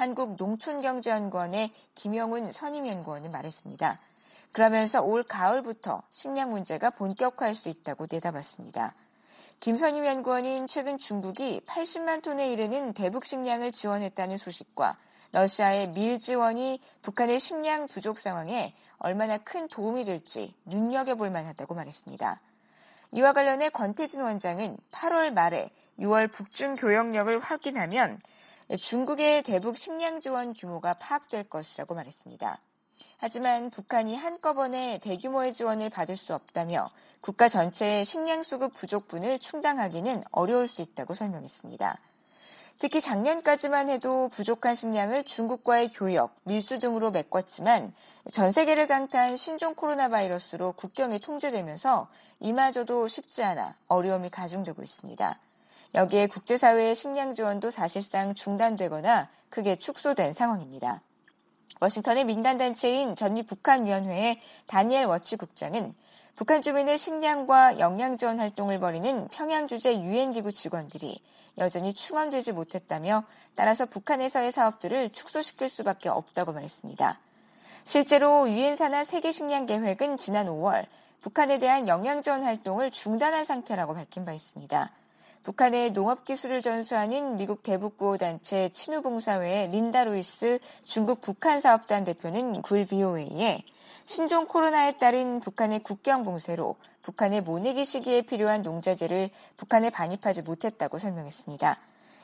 한국농촌경제연구원의 김영훈 선임연구원은 말했습니다. 그러면서 올 가을부터 식량 문제가 본격화할 수 있다고 내다봤습니다. 김선임 연구원은 최근 중국이 80만 톤에 이르는 대북 식량을 지원했다는 소식과 러시아의 밀 지원이 북한의 식량 부족 상황에 얼마나 큰 도움이 될지 눈여겨볼 만하다고 말했습니다. 이와 관련해 권태진 원장은 8월 말에 6월 북중 교역력을 확인하면 중국의 대북 식량 지원 규모가 파악될 것이라고 말했습니다. 하지만 북한이 한꺼번에 대규모의 지원을 받을 수 없다며 국가 전체의 식량 수급 부족분을 충당하기는 어려울 수 있다고 설명했습니다. 특히 작년까지만 해도 부족한 식량을 중국과의 교역, 밀수 등으로 메꿨지만 전 세계를 강타한 신종 코로나 바이러스로 국경이 통제되면서 이마저도 쉽지 않아 어려움이 가중되고 있습니다. 여기에 국제사회의 식량 지원도 사실상 중단되거나 크게 축소된 상황입니다. 워싱턴의 민간단체인 전미북한위원회의 다니엘 워치 국장은 북한 주민의 식량과 영양 지원 활동을 벌이는 평양 주재 유엔기구 직원들이 여전히 충원되지 못했다며 따라서 북한에서의 사업들을 축소시킬 수밖에 없다고 말했습니다. 실제로 유엔 산하 세계식량계획은 지난 5월 북한에 대한 영양 지원 활동을 중단한 상태라고 밝힌 바 있습니다. 북한의 농업기술을 전수하는 미국 대북구호단체 친우봉사회의 린다 루이스 중국 북한사업단 대표는 9일 VOA에 신종 코로나에 따른 북한의 국경 봉쇄로 북한의 모내기 시기에 필요한 농자재를 북한에 반입하지 못했다고 설명했습니다.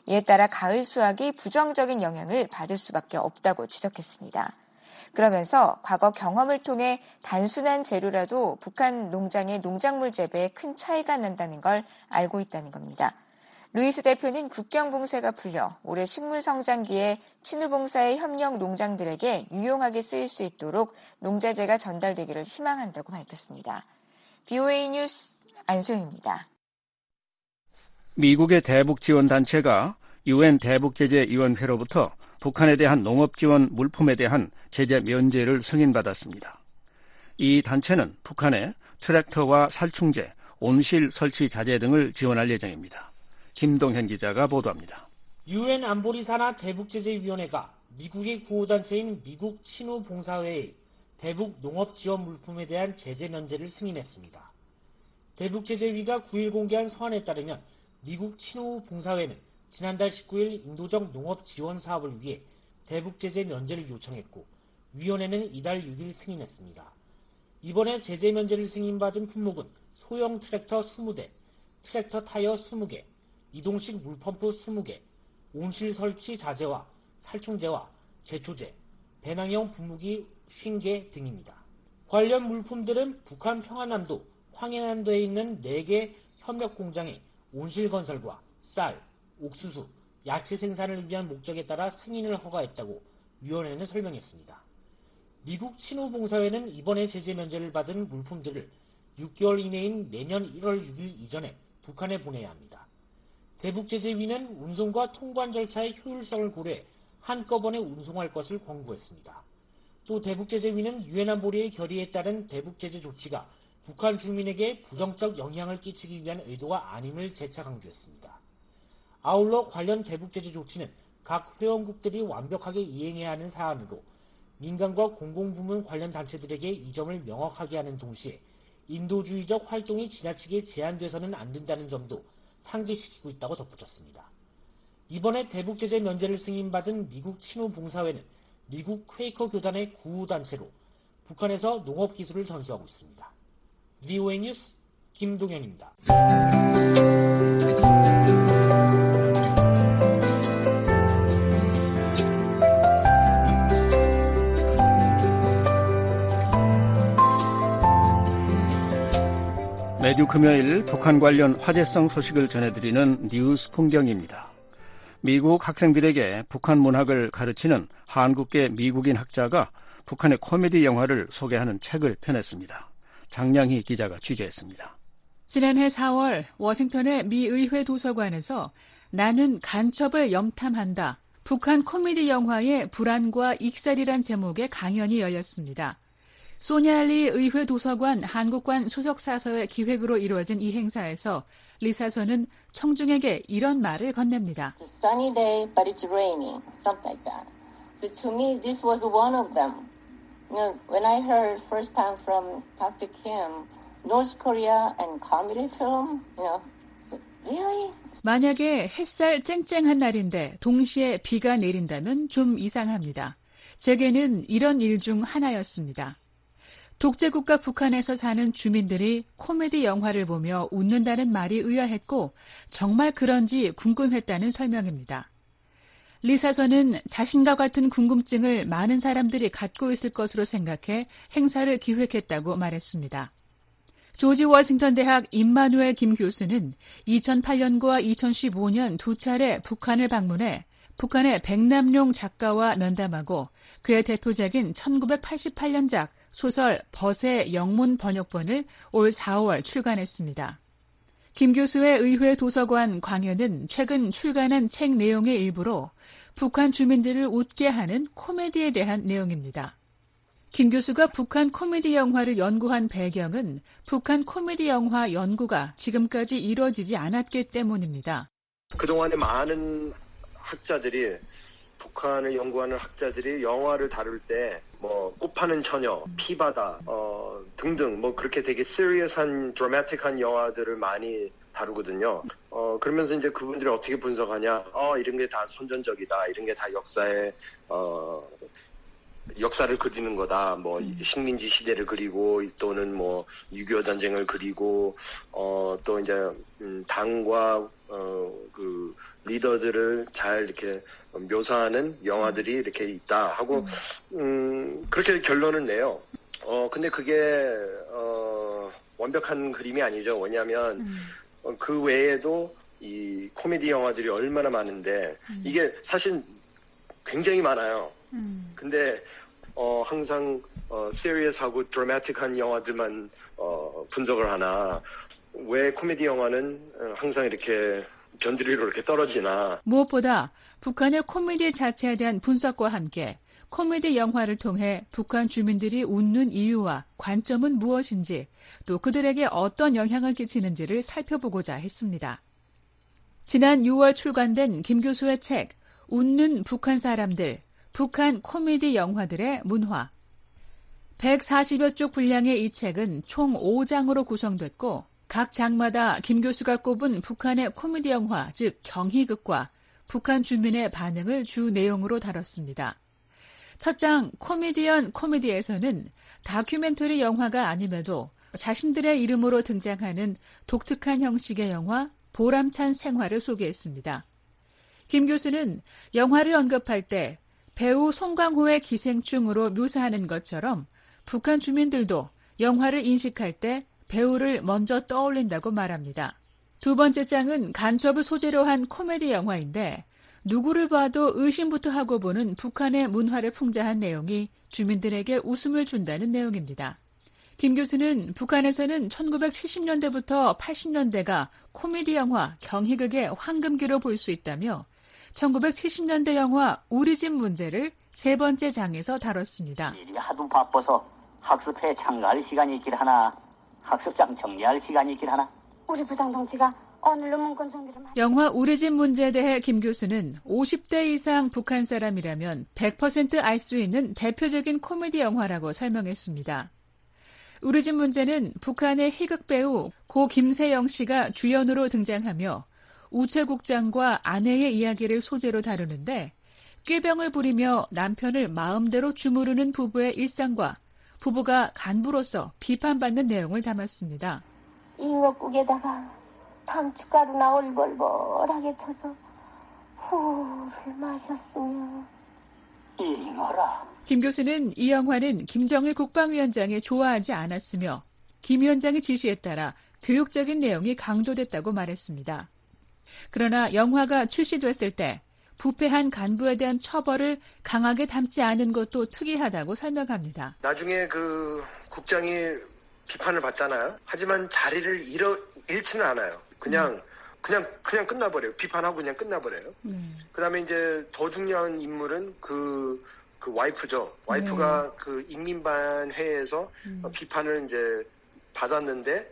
이에 따라 가을 수확이 부정적인 영향을 받을 수밖에 없다고 지적했습니다. 그러면서 과거 경험을 통해 단순한 재료라도 북한 농장의 농작물 재배에 큰 차이가 난다는 걸 알고 있다는 겁니다. 루이스 대표는 국경 봉쇄가 풀려 올해 식물 성장기에 친후봉사의 협력 농장들에게 유용하게 쓰일 수 있도록 농자재가 전달되기를 희망한다고 밝혔습니다. BOA 뉴스 안소영입니다. 미국의 대북 지원 단체가 UN 대북제재위원회로부터 북한에 대한 농업 지원 물품에 대한 제재 면제를 승인받았습니다. 이 단체는 북한에 트랙터와 살충제, 온실 설치 자재 등을 지원할 예정입니다. 김동현 기자가 보도합니다. UN 안보리산하 대북제재위원회가 미국의 구호단체인 미국 친후봉사회의 대북 농업 지원 물품에 대한 제재 면제를 승인했습니다. 대북제재위가 9일 공개한 서한에 따르면 미국 친후봉사회는 지난달 19일 인도적 농업 지원 사업을 위해 대북제재 면제를 요청했고 위원회는 이달 6일 승인했습니다. 이번에 제재 면제를 승인받은 품목은 소형 트랙터 20대, 트랙터 타이어 20개, 이동식 물펌프 20개, 온실 설치 자재와 살충제와 제초제, 배낭형 분무기 50개 등입니다. 관련 물품들은 북한 평안남도, 황해안도에 있는 4개 협력 공장의 온실 건설과 쌀, 옥수수, 야채 생산을 위한 목적에 따라 승인을 허가했다고 위원회는 설명했습니다. 미국 친후봉사회는 이번에 제재 면제를 받은 물품들을 6개월 이내인 내년 1월 6일 이전에 북한에 보내야 합니다. 대북제재위는 운송과 통관 절차의 효율성을 고려해 한꺼번에 운송할 것을 권고했습니다. 또 대북제재위는 유엔 안보리의 결의에 따른 대북제재 조치가 북한 주민에게 부정적 영향을 끼치기 위한 의도가 아님을 재차 강조했습니다. 아울러 관련 대북제재 조치는 각 회원국들이 완벽하게 이행해야 하는 사안으로 민간과 공공부문 관련 단체들에게 이 점을 명확하게 하는 동시에 인도주의적 활동이 지나치게 제한돼서는 안 된다는 점도 상기시키고 있다고 덧붙였습니다. 이번에 대북제재 면제를 승인받은 미국 친후봉사회는 미국 퀘이커 교단의 구호단체로 북한에서 농업기술을 전수하고 있습니다. VOA 뉴스 김동현입니다. 매주 금요일 북한 관련 화제성 소식을 전해드리는 뉴스 풍경입니다. 미국 학생들에게 북한 문학을 가르치는 한국계 미국인 학자가 북한의 코미디 영화를 소개하는 책을 펴냈습니다. 장량희 기자가 취재했습니다. 지난해 4월 워싱턴의 미 의회 도서관에서 나는 간첩을 염탐한다. 북한 코미디 영화의 불안과 익살이란 제목의 강연이 열렸습니다. 소냐리 의회 도서관 한국관 수석사서의 기획으로 이루어진 이 행사에서 리사선은 청중에게 이런 말을 건넵니다. It's a sunny day, but it's raining, something like that. So to me, this was one of them. You know, when I heard first time from Dr. Kim, North Korea and comedy film, you know, really? 만약에 햇살 쨍쨍한 날인데 동시에 비가 내린다면 좀 이상합니다. 제게는 이런 일 중 하나였습니다. 독재국가 북한에서 사는 주민들이 코미디 영화를 보며 웃는다는 말이 의아했고 정말 그런지 궁금했다는 설명입니다. 리사선은 자신과 같은 궁금증을 많은 사람들이 갖고 있을 것으로 생각해 행사를 기획했다고 말했습니다. 조지 워싱턴 대학 임마누엘 김 교수는 2008년과 2015년 두 차례 북한을 방문해 북한의 백남룡 작가와 면담하고 그의 대표작인 1988년작 소설 벗의 영문 번역본을 올 4월 출간했습니다. 김 교수의 의회 도서관 강연은 최근 출간한 책 내용의 일부로 북한 주민들을 웃게 하는 코미디에 대한 내용입니다. 김 교수가 북한 코미디 영화를 연구한 배경은 북한 코미디 영화 연구가 지금까지 이루어지지 않았기 때문입니다. 그동안에 많은 학자들이 북한을 연구하는 학자들이 영화를 다룰 때 뭐 꽃파는 처녀, 피바다 등등 뭐 그렇게 되게 시리어스한 드라마틱한 영화들을 많이 다루거든요. 그러면서 이제 그분들이 어떻게 분석하냐? 이런 게 다 선전적이다. 이런 게 다 역사의 역사를 그리는 거다. 뭐 식민지 시대를 그리고 또는 뭐 6.25 전쟁을 그리고 또 이제 당과 그 리더들을 잘 이렇게 묘사하는 영화들이 이렇게 있다 하고 그렇게 결론을 내요. 근데 그게 완벽한 그림이 아니죠. 왜냐하면 그 외에도 이 코미디 영화들이 얼마나 많은데 이게 사실 굉장히 많아요. 근데 항상 시리어스하고 드라마틱한 영화들만 분석을 하나 왜 코미디 영화는 항상 이렇게 견디리로 이렇게 떨어지나. 무엇보다 북한의 코미디 자체에 대한 분석과 함께 코미디 영화를 통해 북한 주민들이 웃는 이유와 관점은 무엇인지 또 그들에게 어떤 영향을 끼치는지를 살펴보고자 했습니다. 지난 6월 출간된 김 교수의 책 웃는 북한 사람들, 북한 코미디 영화들의 문화. 140여 쪽 분량의 이 책은 총 5장으로 구성됐고 각 장마다 김 교수가 꼽은 북한의 코미디 영화, 즉 경희극과 북한 주민의 반응을 주 내용으로 다뤘습니다. 첫 장 코미디언 코미디에서는 다큐멘터리 영화가 아님에도 자신들의 이름으로 등장하는 독특한 형식의 영화 보람찬 생활을 소개했습니다. 김 교수는 영화를 언급할 때 배우 송강호의 기생충으로 묘사하는 것처럼 북한 주민들도 영화를 인식할 때 배우를 먼저 떠올린다고 말합니다. 두 번째 장은 간첩을 소재로 한 코미디 영화인데 누구를 봐도 의심부터 하고 보는 북한의 문화를 풍자한 내용이 주민들에게 웃음을 준다는 내용입니다. 김 교수는 북한에서는 1970년대부터 80년대가 코미디 영화 경희극의 황금기로 볼 수 있다며 1970년대 영화 우리 집 문제를 세 번째 장에서 다뤘습니다. 일이 하도 바빠서 학습회에 참가할 시간이 있길 하나 학습장 정리할 시간이 있길 하나 우리 부장 동지가 오늘로 문건 정리를 영화 우리 집 문제에 대해 김 교수는 50대 이상 북한 사람이라면 100% 알 수 있는 대표적인 코미디 영화라고 설명했습니다. 우리 집 문제는 북한의 희극 배우 고 김세영 씨가 주연으로 등장하며 우체국장과 아내의 이야기를 소재로 다루는데 꾀병을 부리며 남편을 마음대로 주무르는 부부의 일상과 부부가 간부로서 비판받는 내용을 담았습니다. 잉어국에다가 당춧가루나 얼벌벌하게 쳐서 후를 마셨으며 잉어라. 김 교수는 이 영화는 김정일 국방위원장이 좋아하지 않았으며 김 위원장의 지시에 따라 교육적인 내용이 강조됐다고 말했습니다. 그러나 영화가 출시됐을 때 부패한 간부에 대한 처벌을 강하게 담지 않은 것도 특이하다고 설명합니다. 나중에 그 국장이 비판을 받잖아요. 하지만 자리를 잃지는 않아요. 그냥 끝나버려요. 비판하고 그냥 끝나버려요. 그다음에 이제 더 중요한 인물은 그 와이프죠. 와이프가 그 인민반 회에서 비판을 이제 받았는데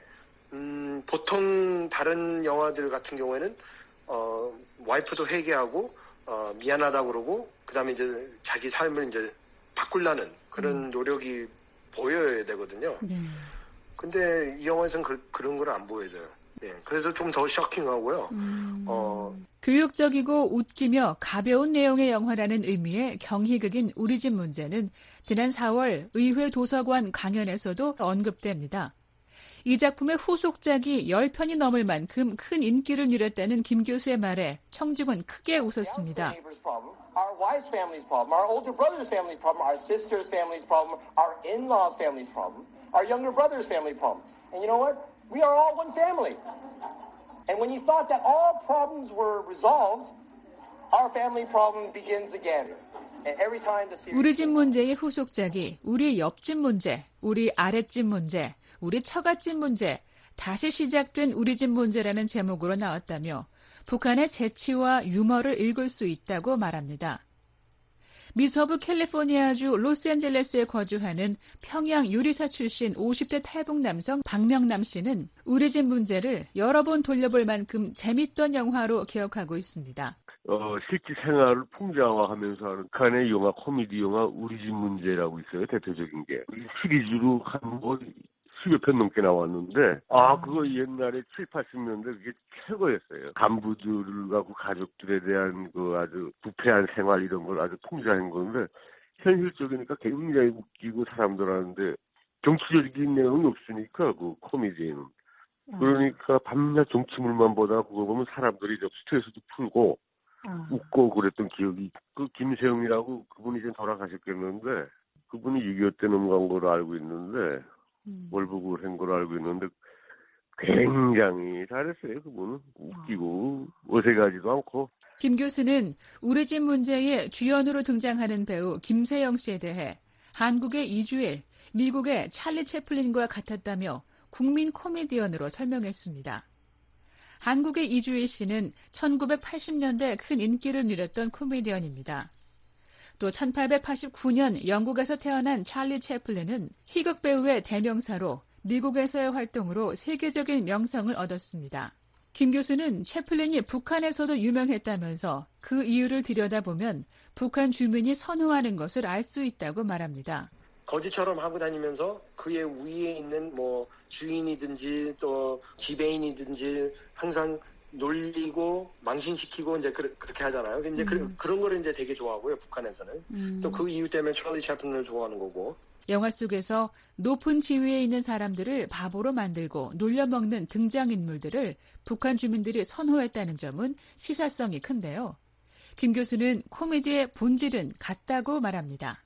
보통 다른 영화들 같은 경우에는 와이프도 회개하고 미안하다고 그러고 그다음에 이제 자기 삶을 이제 바꾸려는 그런 노력이 보여야 되거든요. 근데 이 영화에서는 그런 걸 안 보여줘요. 예, 그래서 좀 더 쇼킹하고요. 교육적이고 웃기며 가벼운 내용의 영화라는 의미의 경희극인 우리 집 문제는 지난 4월 의회 도서관 강연에서도 언급됩니다. 이 작품의 후속작이 10편이 넘을 만큼 큰 인기를 누렸다는 김 교수의 말에 청중은 크게 웃었습니다. Our wife's family's problem, our older brother's family problem, our sister's family's problem, our in-laws' family's problem, our younger brother's family problem. And you know what? We are all one family. And when you thought that all problems were resolved, our family problem begins again. And every time the series... 우리 집 문제의 후속작이 우리 옆집 문제, 우리 아랫집 문제, 우리 처갓집 문제, 다시 시작된 우리 집 문제라는 제목으로 나왔다며 북한의 재치와 유머를 읽을 수 있다고 말합니다. 미서부 캘리포니아주 로스앤젤레스에 거주하는 평양 요리사 출신 50대 탈북 남성 박명남 씨는 우리 집 문제를 여러 번 돌려볼 만큼 재밌던 영화로 기억하고 있습니다. 실제 생활을 풍자화하면서 하는 북한의 영화, 코미디 영화 우리 집 문제라고 있어요. 대표적인 게. 시리즈로 한 10여 편 넘게 나왔는데, 그거 옛날에 7, 80년대 그게 최고였어요. 간부들하고 가족들에 대한 그 아주 부패한 생활 이런 걸 아주 풍자한 건데, 현실적이니까 굉장히 웃기고 사람들 하는데, 정치적인 내용이 없으니까, 그 코미디에는. 그러니까 밤낮 정치물만 보다 그거 보면 사람들이 스트레스도 풀고, 웃고 그랬던 기억이, 그 김세영이라고 그분이 이제 돌아가셨겠는데, 그분이 6.25 때 넘어간 걸로 알고 있는데, 월북을 한 걸로 알고 있는데, 굉장히 잘했어요. 그분은 웃기고 어색하지도 않고. 김 교수는 우리 집 문제의 주연으로 등장하는 배우 김세영 씨에 대해 한국의 이주일, 미국의 찰리 채플린과 같았다며 국민 코미디언으로 설명했습니다. 한국의 이주일 씨는 1980년대 큰 인기를 누렸던 코미디언입니다. 또 1889년 영국에서 태어난 찰리 채플린은 희극 배우의 대명사로 미국에서의 활동으로 세계적인 명성을 얻었습니다. 김 교수는 채플린이 북한에서도 유명했다면서 그 이유를 들여다보면 북한 주민이 선호하는 것을 알 수 있다고 말합니다. 거지처럼 하고 다니면서 그의 위에 있는 뭐 주인이든지 또 지배인이든지 항상 놀리고 망신시키고 이제 그렇게 하잖아요. 이제 그런 거를 이제 되게 좋아하고요, 북한에서는. 또 그 이유 때문에 찰리 채플린을 좋아하는 거고. 영화 속에서 높은 지위에 있는 사람들을 바보로 만들고 놀려먹는 등장인물들을 북한 주민들이 선호했다는 점은 시사성이 큰데요. 김 교수는 코미디의 본질은 같다고 말합니다.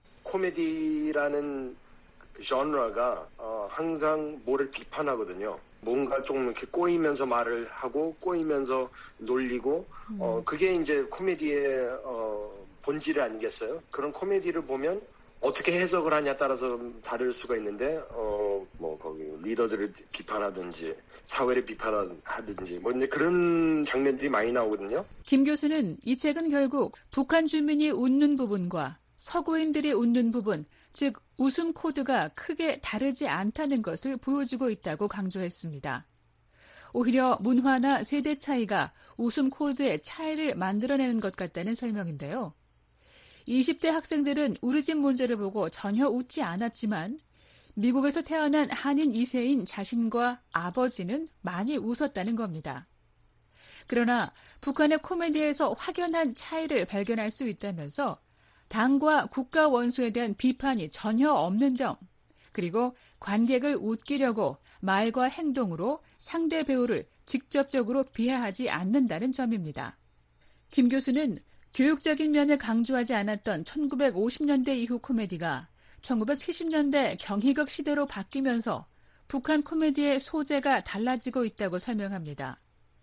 코미디라는 genre 항상 뭐를 비판하거든요. 뭔가 좀 이렇게 꼬이면서 말을 하고 꼬이면서 놀리고 그게 이제 코미디의 본질 아니겠어요? 그런 코미디를 보면 어떻게 해석을 하냐에 따라서 다를 수가 있는데 뭐 거기 리더들을 비판하든지 사회를 비판하든지 뭐 이제 그런 장면들이 많이 나오거든요. 김 교수는 이 책은 결국 북한 주민이 웃는 부분과 서구인들이 웃는 부분, 즉 웃음 코드가 크게 다르지 않다는 것을 보여주고 있다고 강조했습니다. 오히려 문화나 세대 차이가 웃음 코드의 차이를 만들어내는 것 같다는 설명인데요. 20대 학생들은 우리 집 문제를 보고 전혀 웃지 않았지만 미국에서 태어난 한인 2세인 자신과 아버지는 많이 웃었다는 겁니다. 그러나 북한의 코미디에서 확연한 차이를 발견할 수 있다면서 당과 국가 원수에 대한 비판이 전혀 없는 점, 그리고 관객을 웃기려고 말과 행동으로 상대 배우를 직접적으로 비하하지 않는다는 점입니다. 김 교수는 교육적인 면을 강조하지 않았던 1950년대 이후 코미디가 1970년대 경희극 시대로 바뀌면서 북한 코미디의 소재가 달라지고 있다고 설명합니다.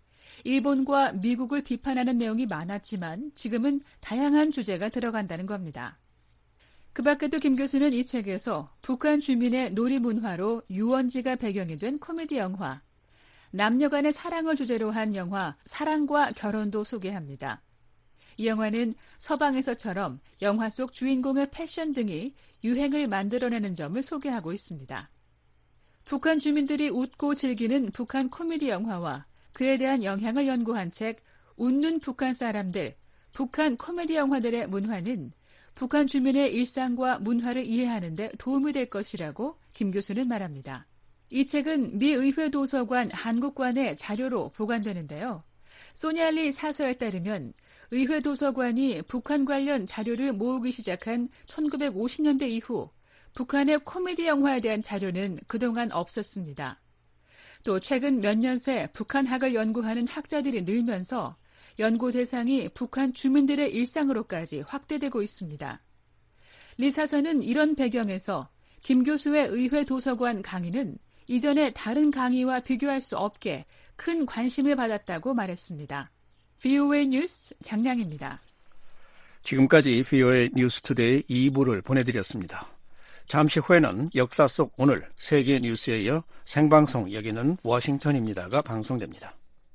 일본과 미국을 비판하는 내용이 많았지만 지금은 다양한 주제가 들어간다는 겁니다. 그 밖에도 김 교수는 이 책에서 북한 주민의 놀이 문화로 유원지가 배경이 된 코미디 영화, 남녀 간의 사랑을 주제로 한 영화 사랑과 결혼도 소개합니다. 이 영화는 서방에서처럼 영화 속 주인공의 패션 등이 유행을 만들어내는 점을 소개하고 있습니다. 북한 주민들이 웃고 즐기는 북한 코미디 영화와 그에 대한 영향을 연구한 책 웃는 북한 사람들, 북한 코미디 영화들의 문화는 북한 주민의 일상과 문화를 이해하는 데 도움이 될 것이라고 김 교수는 말합니다. 이 책은 미 의회 도서관 한국관의 자료로 보관되는데요. 소니알리 사서에 따르면 의회 도서관이 북한 관련 자료를 모으기 시작한 1950년대 이후 북한의 코미디 영화에 대한 자료는 그동안 없었습니다. 또 최근 몇 년 새 북한학을 연구하는 학자들이 늘면서 연구 대상이 북한 주민들의 일상으로까지 확대되고 있습니다. 리 사서는 이런 배경에서 김 교수의 의회 도서관 강의는 이전의 다른 강의와 비교할 수 없게 큰 관심을 받았다고 말했습니다. VOA 뉴스 장량입니다. 지금까지 VOA 뉴스투데이 2부를 보내드렸습니다. 잠시 후에는 역사 속 오늘 세계 뉴스에 이어 생방송 여기는 워싱턴입니다가 방송됩니다.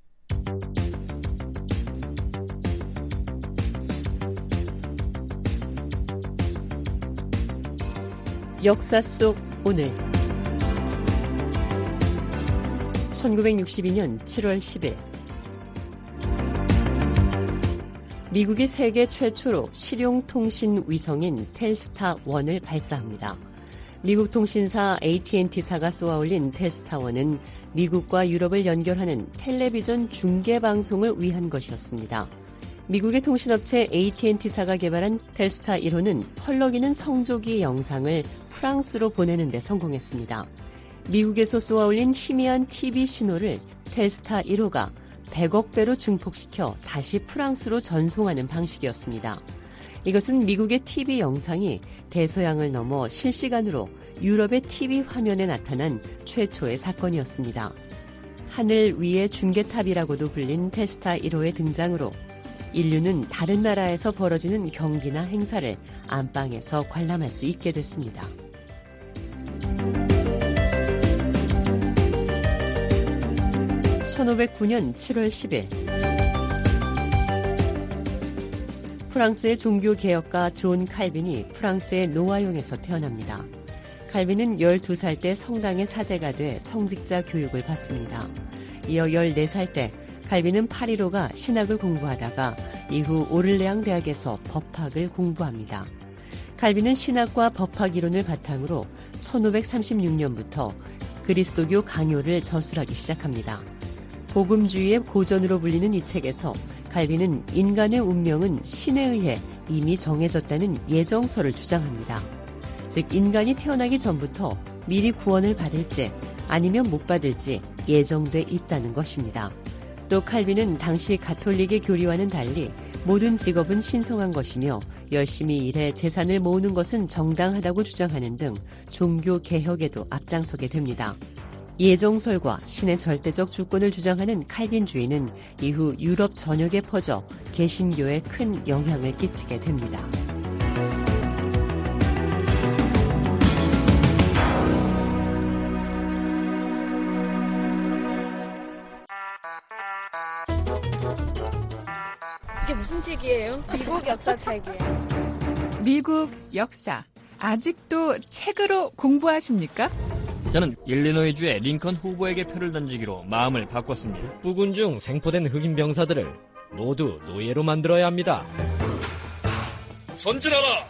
역사 속 오늘 1962년 7월 10일 미국이 세계 최초로 실용통신 위성인 텔스타-1을 발사합니다. 미국 통신사 AT&T사가 쏘아올린 텔스타-1은 미국과 유럽을 연결하는 텔레비전 중계 방송을 위한 것이었습니다. 미국의 통신업체 AT&T사가 개발한 텔스타 1호는 펄럭이는 성조기 영상을 프랑스로 보내는 데 성공했습니다. 미국에서 쏘아올린 희미한 TV 신호를 텔스타 1호가 100억 배로 증폭시켜 다시 프랑스로 전송하는 방식이었습니다. 이것은 미국의 TV 영상이 대서양을 넘어 실시간으로 유럽의 TV 화면에 나타난 최초의 사건이었습니다. 하늘 위의 중계탑이라고도 불린 텔스타 1호의 등장으로 인류는 다른 나라에서 벌어지는 경기나 행사를 안방에서 관람할 수 있게 됐습니다. (1509년 7월 10일) 프랑스의 종교개혁가 존 칼빈이 프랑스의 노아용에서 태어납니다. 칼빈은 12살 때 성당의 사제가 돼 성직자 교육을 받습니다. 이어 14살 때 칼빈은 파리로 가 신학을 공부하다가 이후 오를레앙 대학에서 법학을 공부합니다. 칼빈은 신학과 법학 이론을 바탕으로 1536년부터 그리스도교 강요를 저술하기 시작합니다. 복음주의의 고전으로 불리는 이 책에서 칼빈은 인간의 운명은 신에 의해 이미 정해졌다는 예정설을 주장합니다. 즉 인간이 태어나기 전부터 미리 구원을 받을지 아니면 못 받을지 예정돼 있다는 것입니다. 또 칼빈은 당시 가톨릭의 교리와는 달리 모든 직업은 신성한 것이며 열심히 일해 재산을 모으는 것은 정당하다고 주장하는 등 종교 개혁에도 앞장서게 됩니다. 예정설과 신의 절대적 주권을 주장하는 칼빈주의는 이후 유럽 전역에 퍼져 개신교에 큰 영향을 끼치게 됩니다. 이게 무슨 책이에요? 미국 역사 책이에요. 미국 역사. 아직도 책으로 공부하십니까? 저는 일리노이주의 링컨 후보에게 표를 던지기로 마음을 바꿨습니다. 부군 중 생포된 흑인 병사들을 모두 노예로 만들어야 합니다. 전진하라!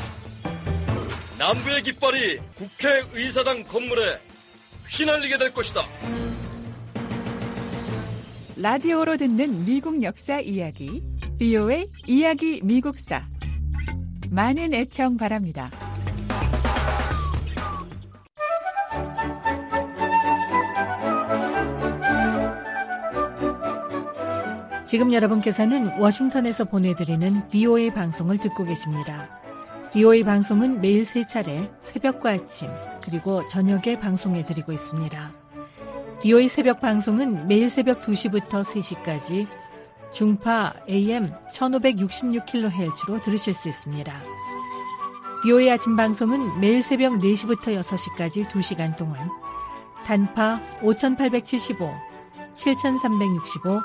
남부의 깃발이 국회의사당 건물에 휘날리게 될 것이다. 라디오로 듣는 미국 역사 이야기, VOA 이야기 미국사. 많은 애청 바랍니다. 지금 여러분께서는 워싱턴에서 보내드리는 VOA 방송을 듣고 계십니다. VOA 방송은 매일 3차례 새벽과 아침 그리고 저녁에 방송해드리고 있습니다. VOA 새벽 방송은 매일 새벽 2시부터 3시까지 중파 AM 1566kHz로 들으실 수 있습니다. VOA 아침 방송은 매일 새벽 4시부터 6시까지 2시간 동안 단파 5875, 7365,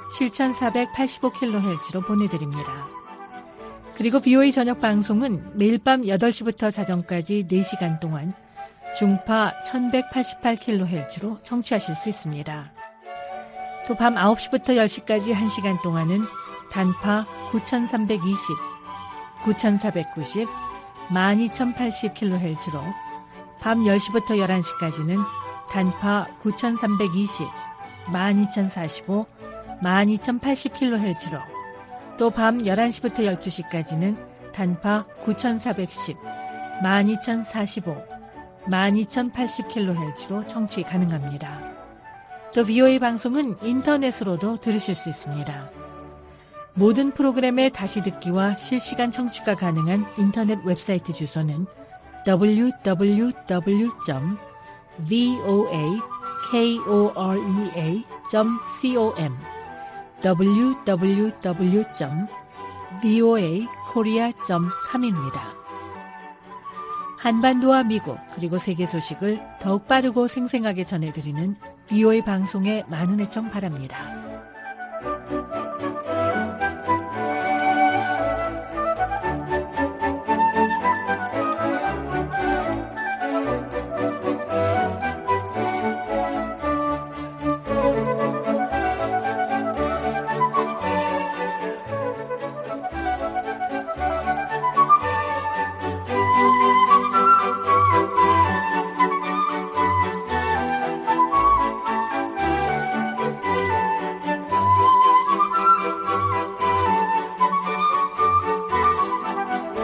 7485kHz로 보내드립니다. 그리고 VOA 저녁 방송은 매일 밤 8시부터 자정까지 4시간 동안 중파 1188kHz로 청취하실 수 있습니다. 또 밤 9시부터 10시까지 1시간 동안은 단파 9320, 9490, 12080kHz로 밤 10시부터 11시까지는 단파 9320, 12045, 12080kHz로 또 밤 11시부터 12시까지는 단파 9410, 12045, 12080kHz로 청취 가능합니다. 또 VOA 방송은 인터넷으로도 들으실 수 있습니다. 모든 프로그램의 다시 듣기와 실시간 청취가 가능한 인터넷 웹사이트 주소는 www.voakorea.com www.voakorea.com입니다. 한반도와 미국 그리고 세계 소식을 더욱 빠르고 생생하게 전해드리는 VOA 방송에 많은 애청 바랍니다.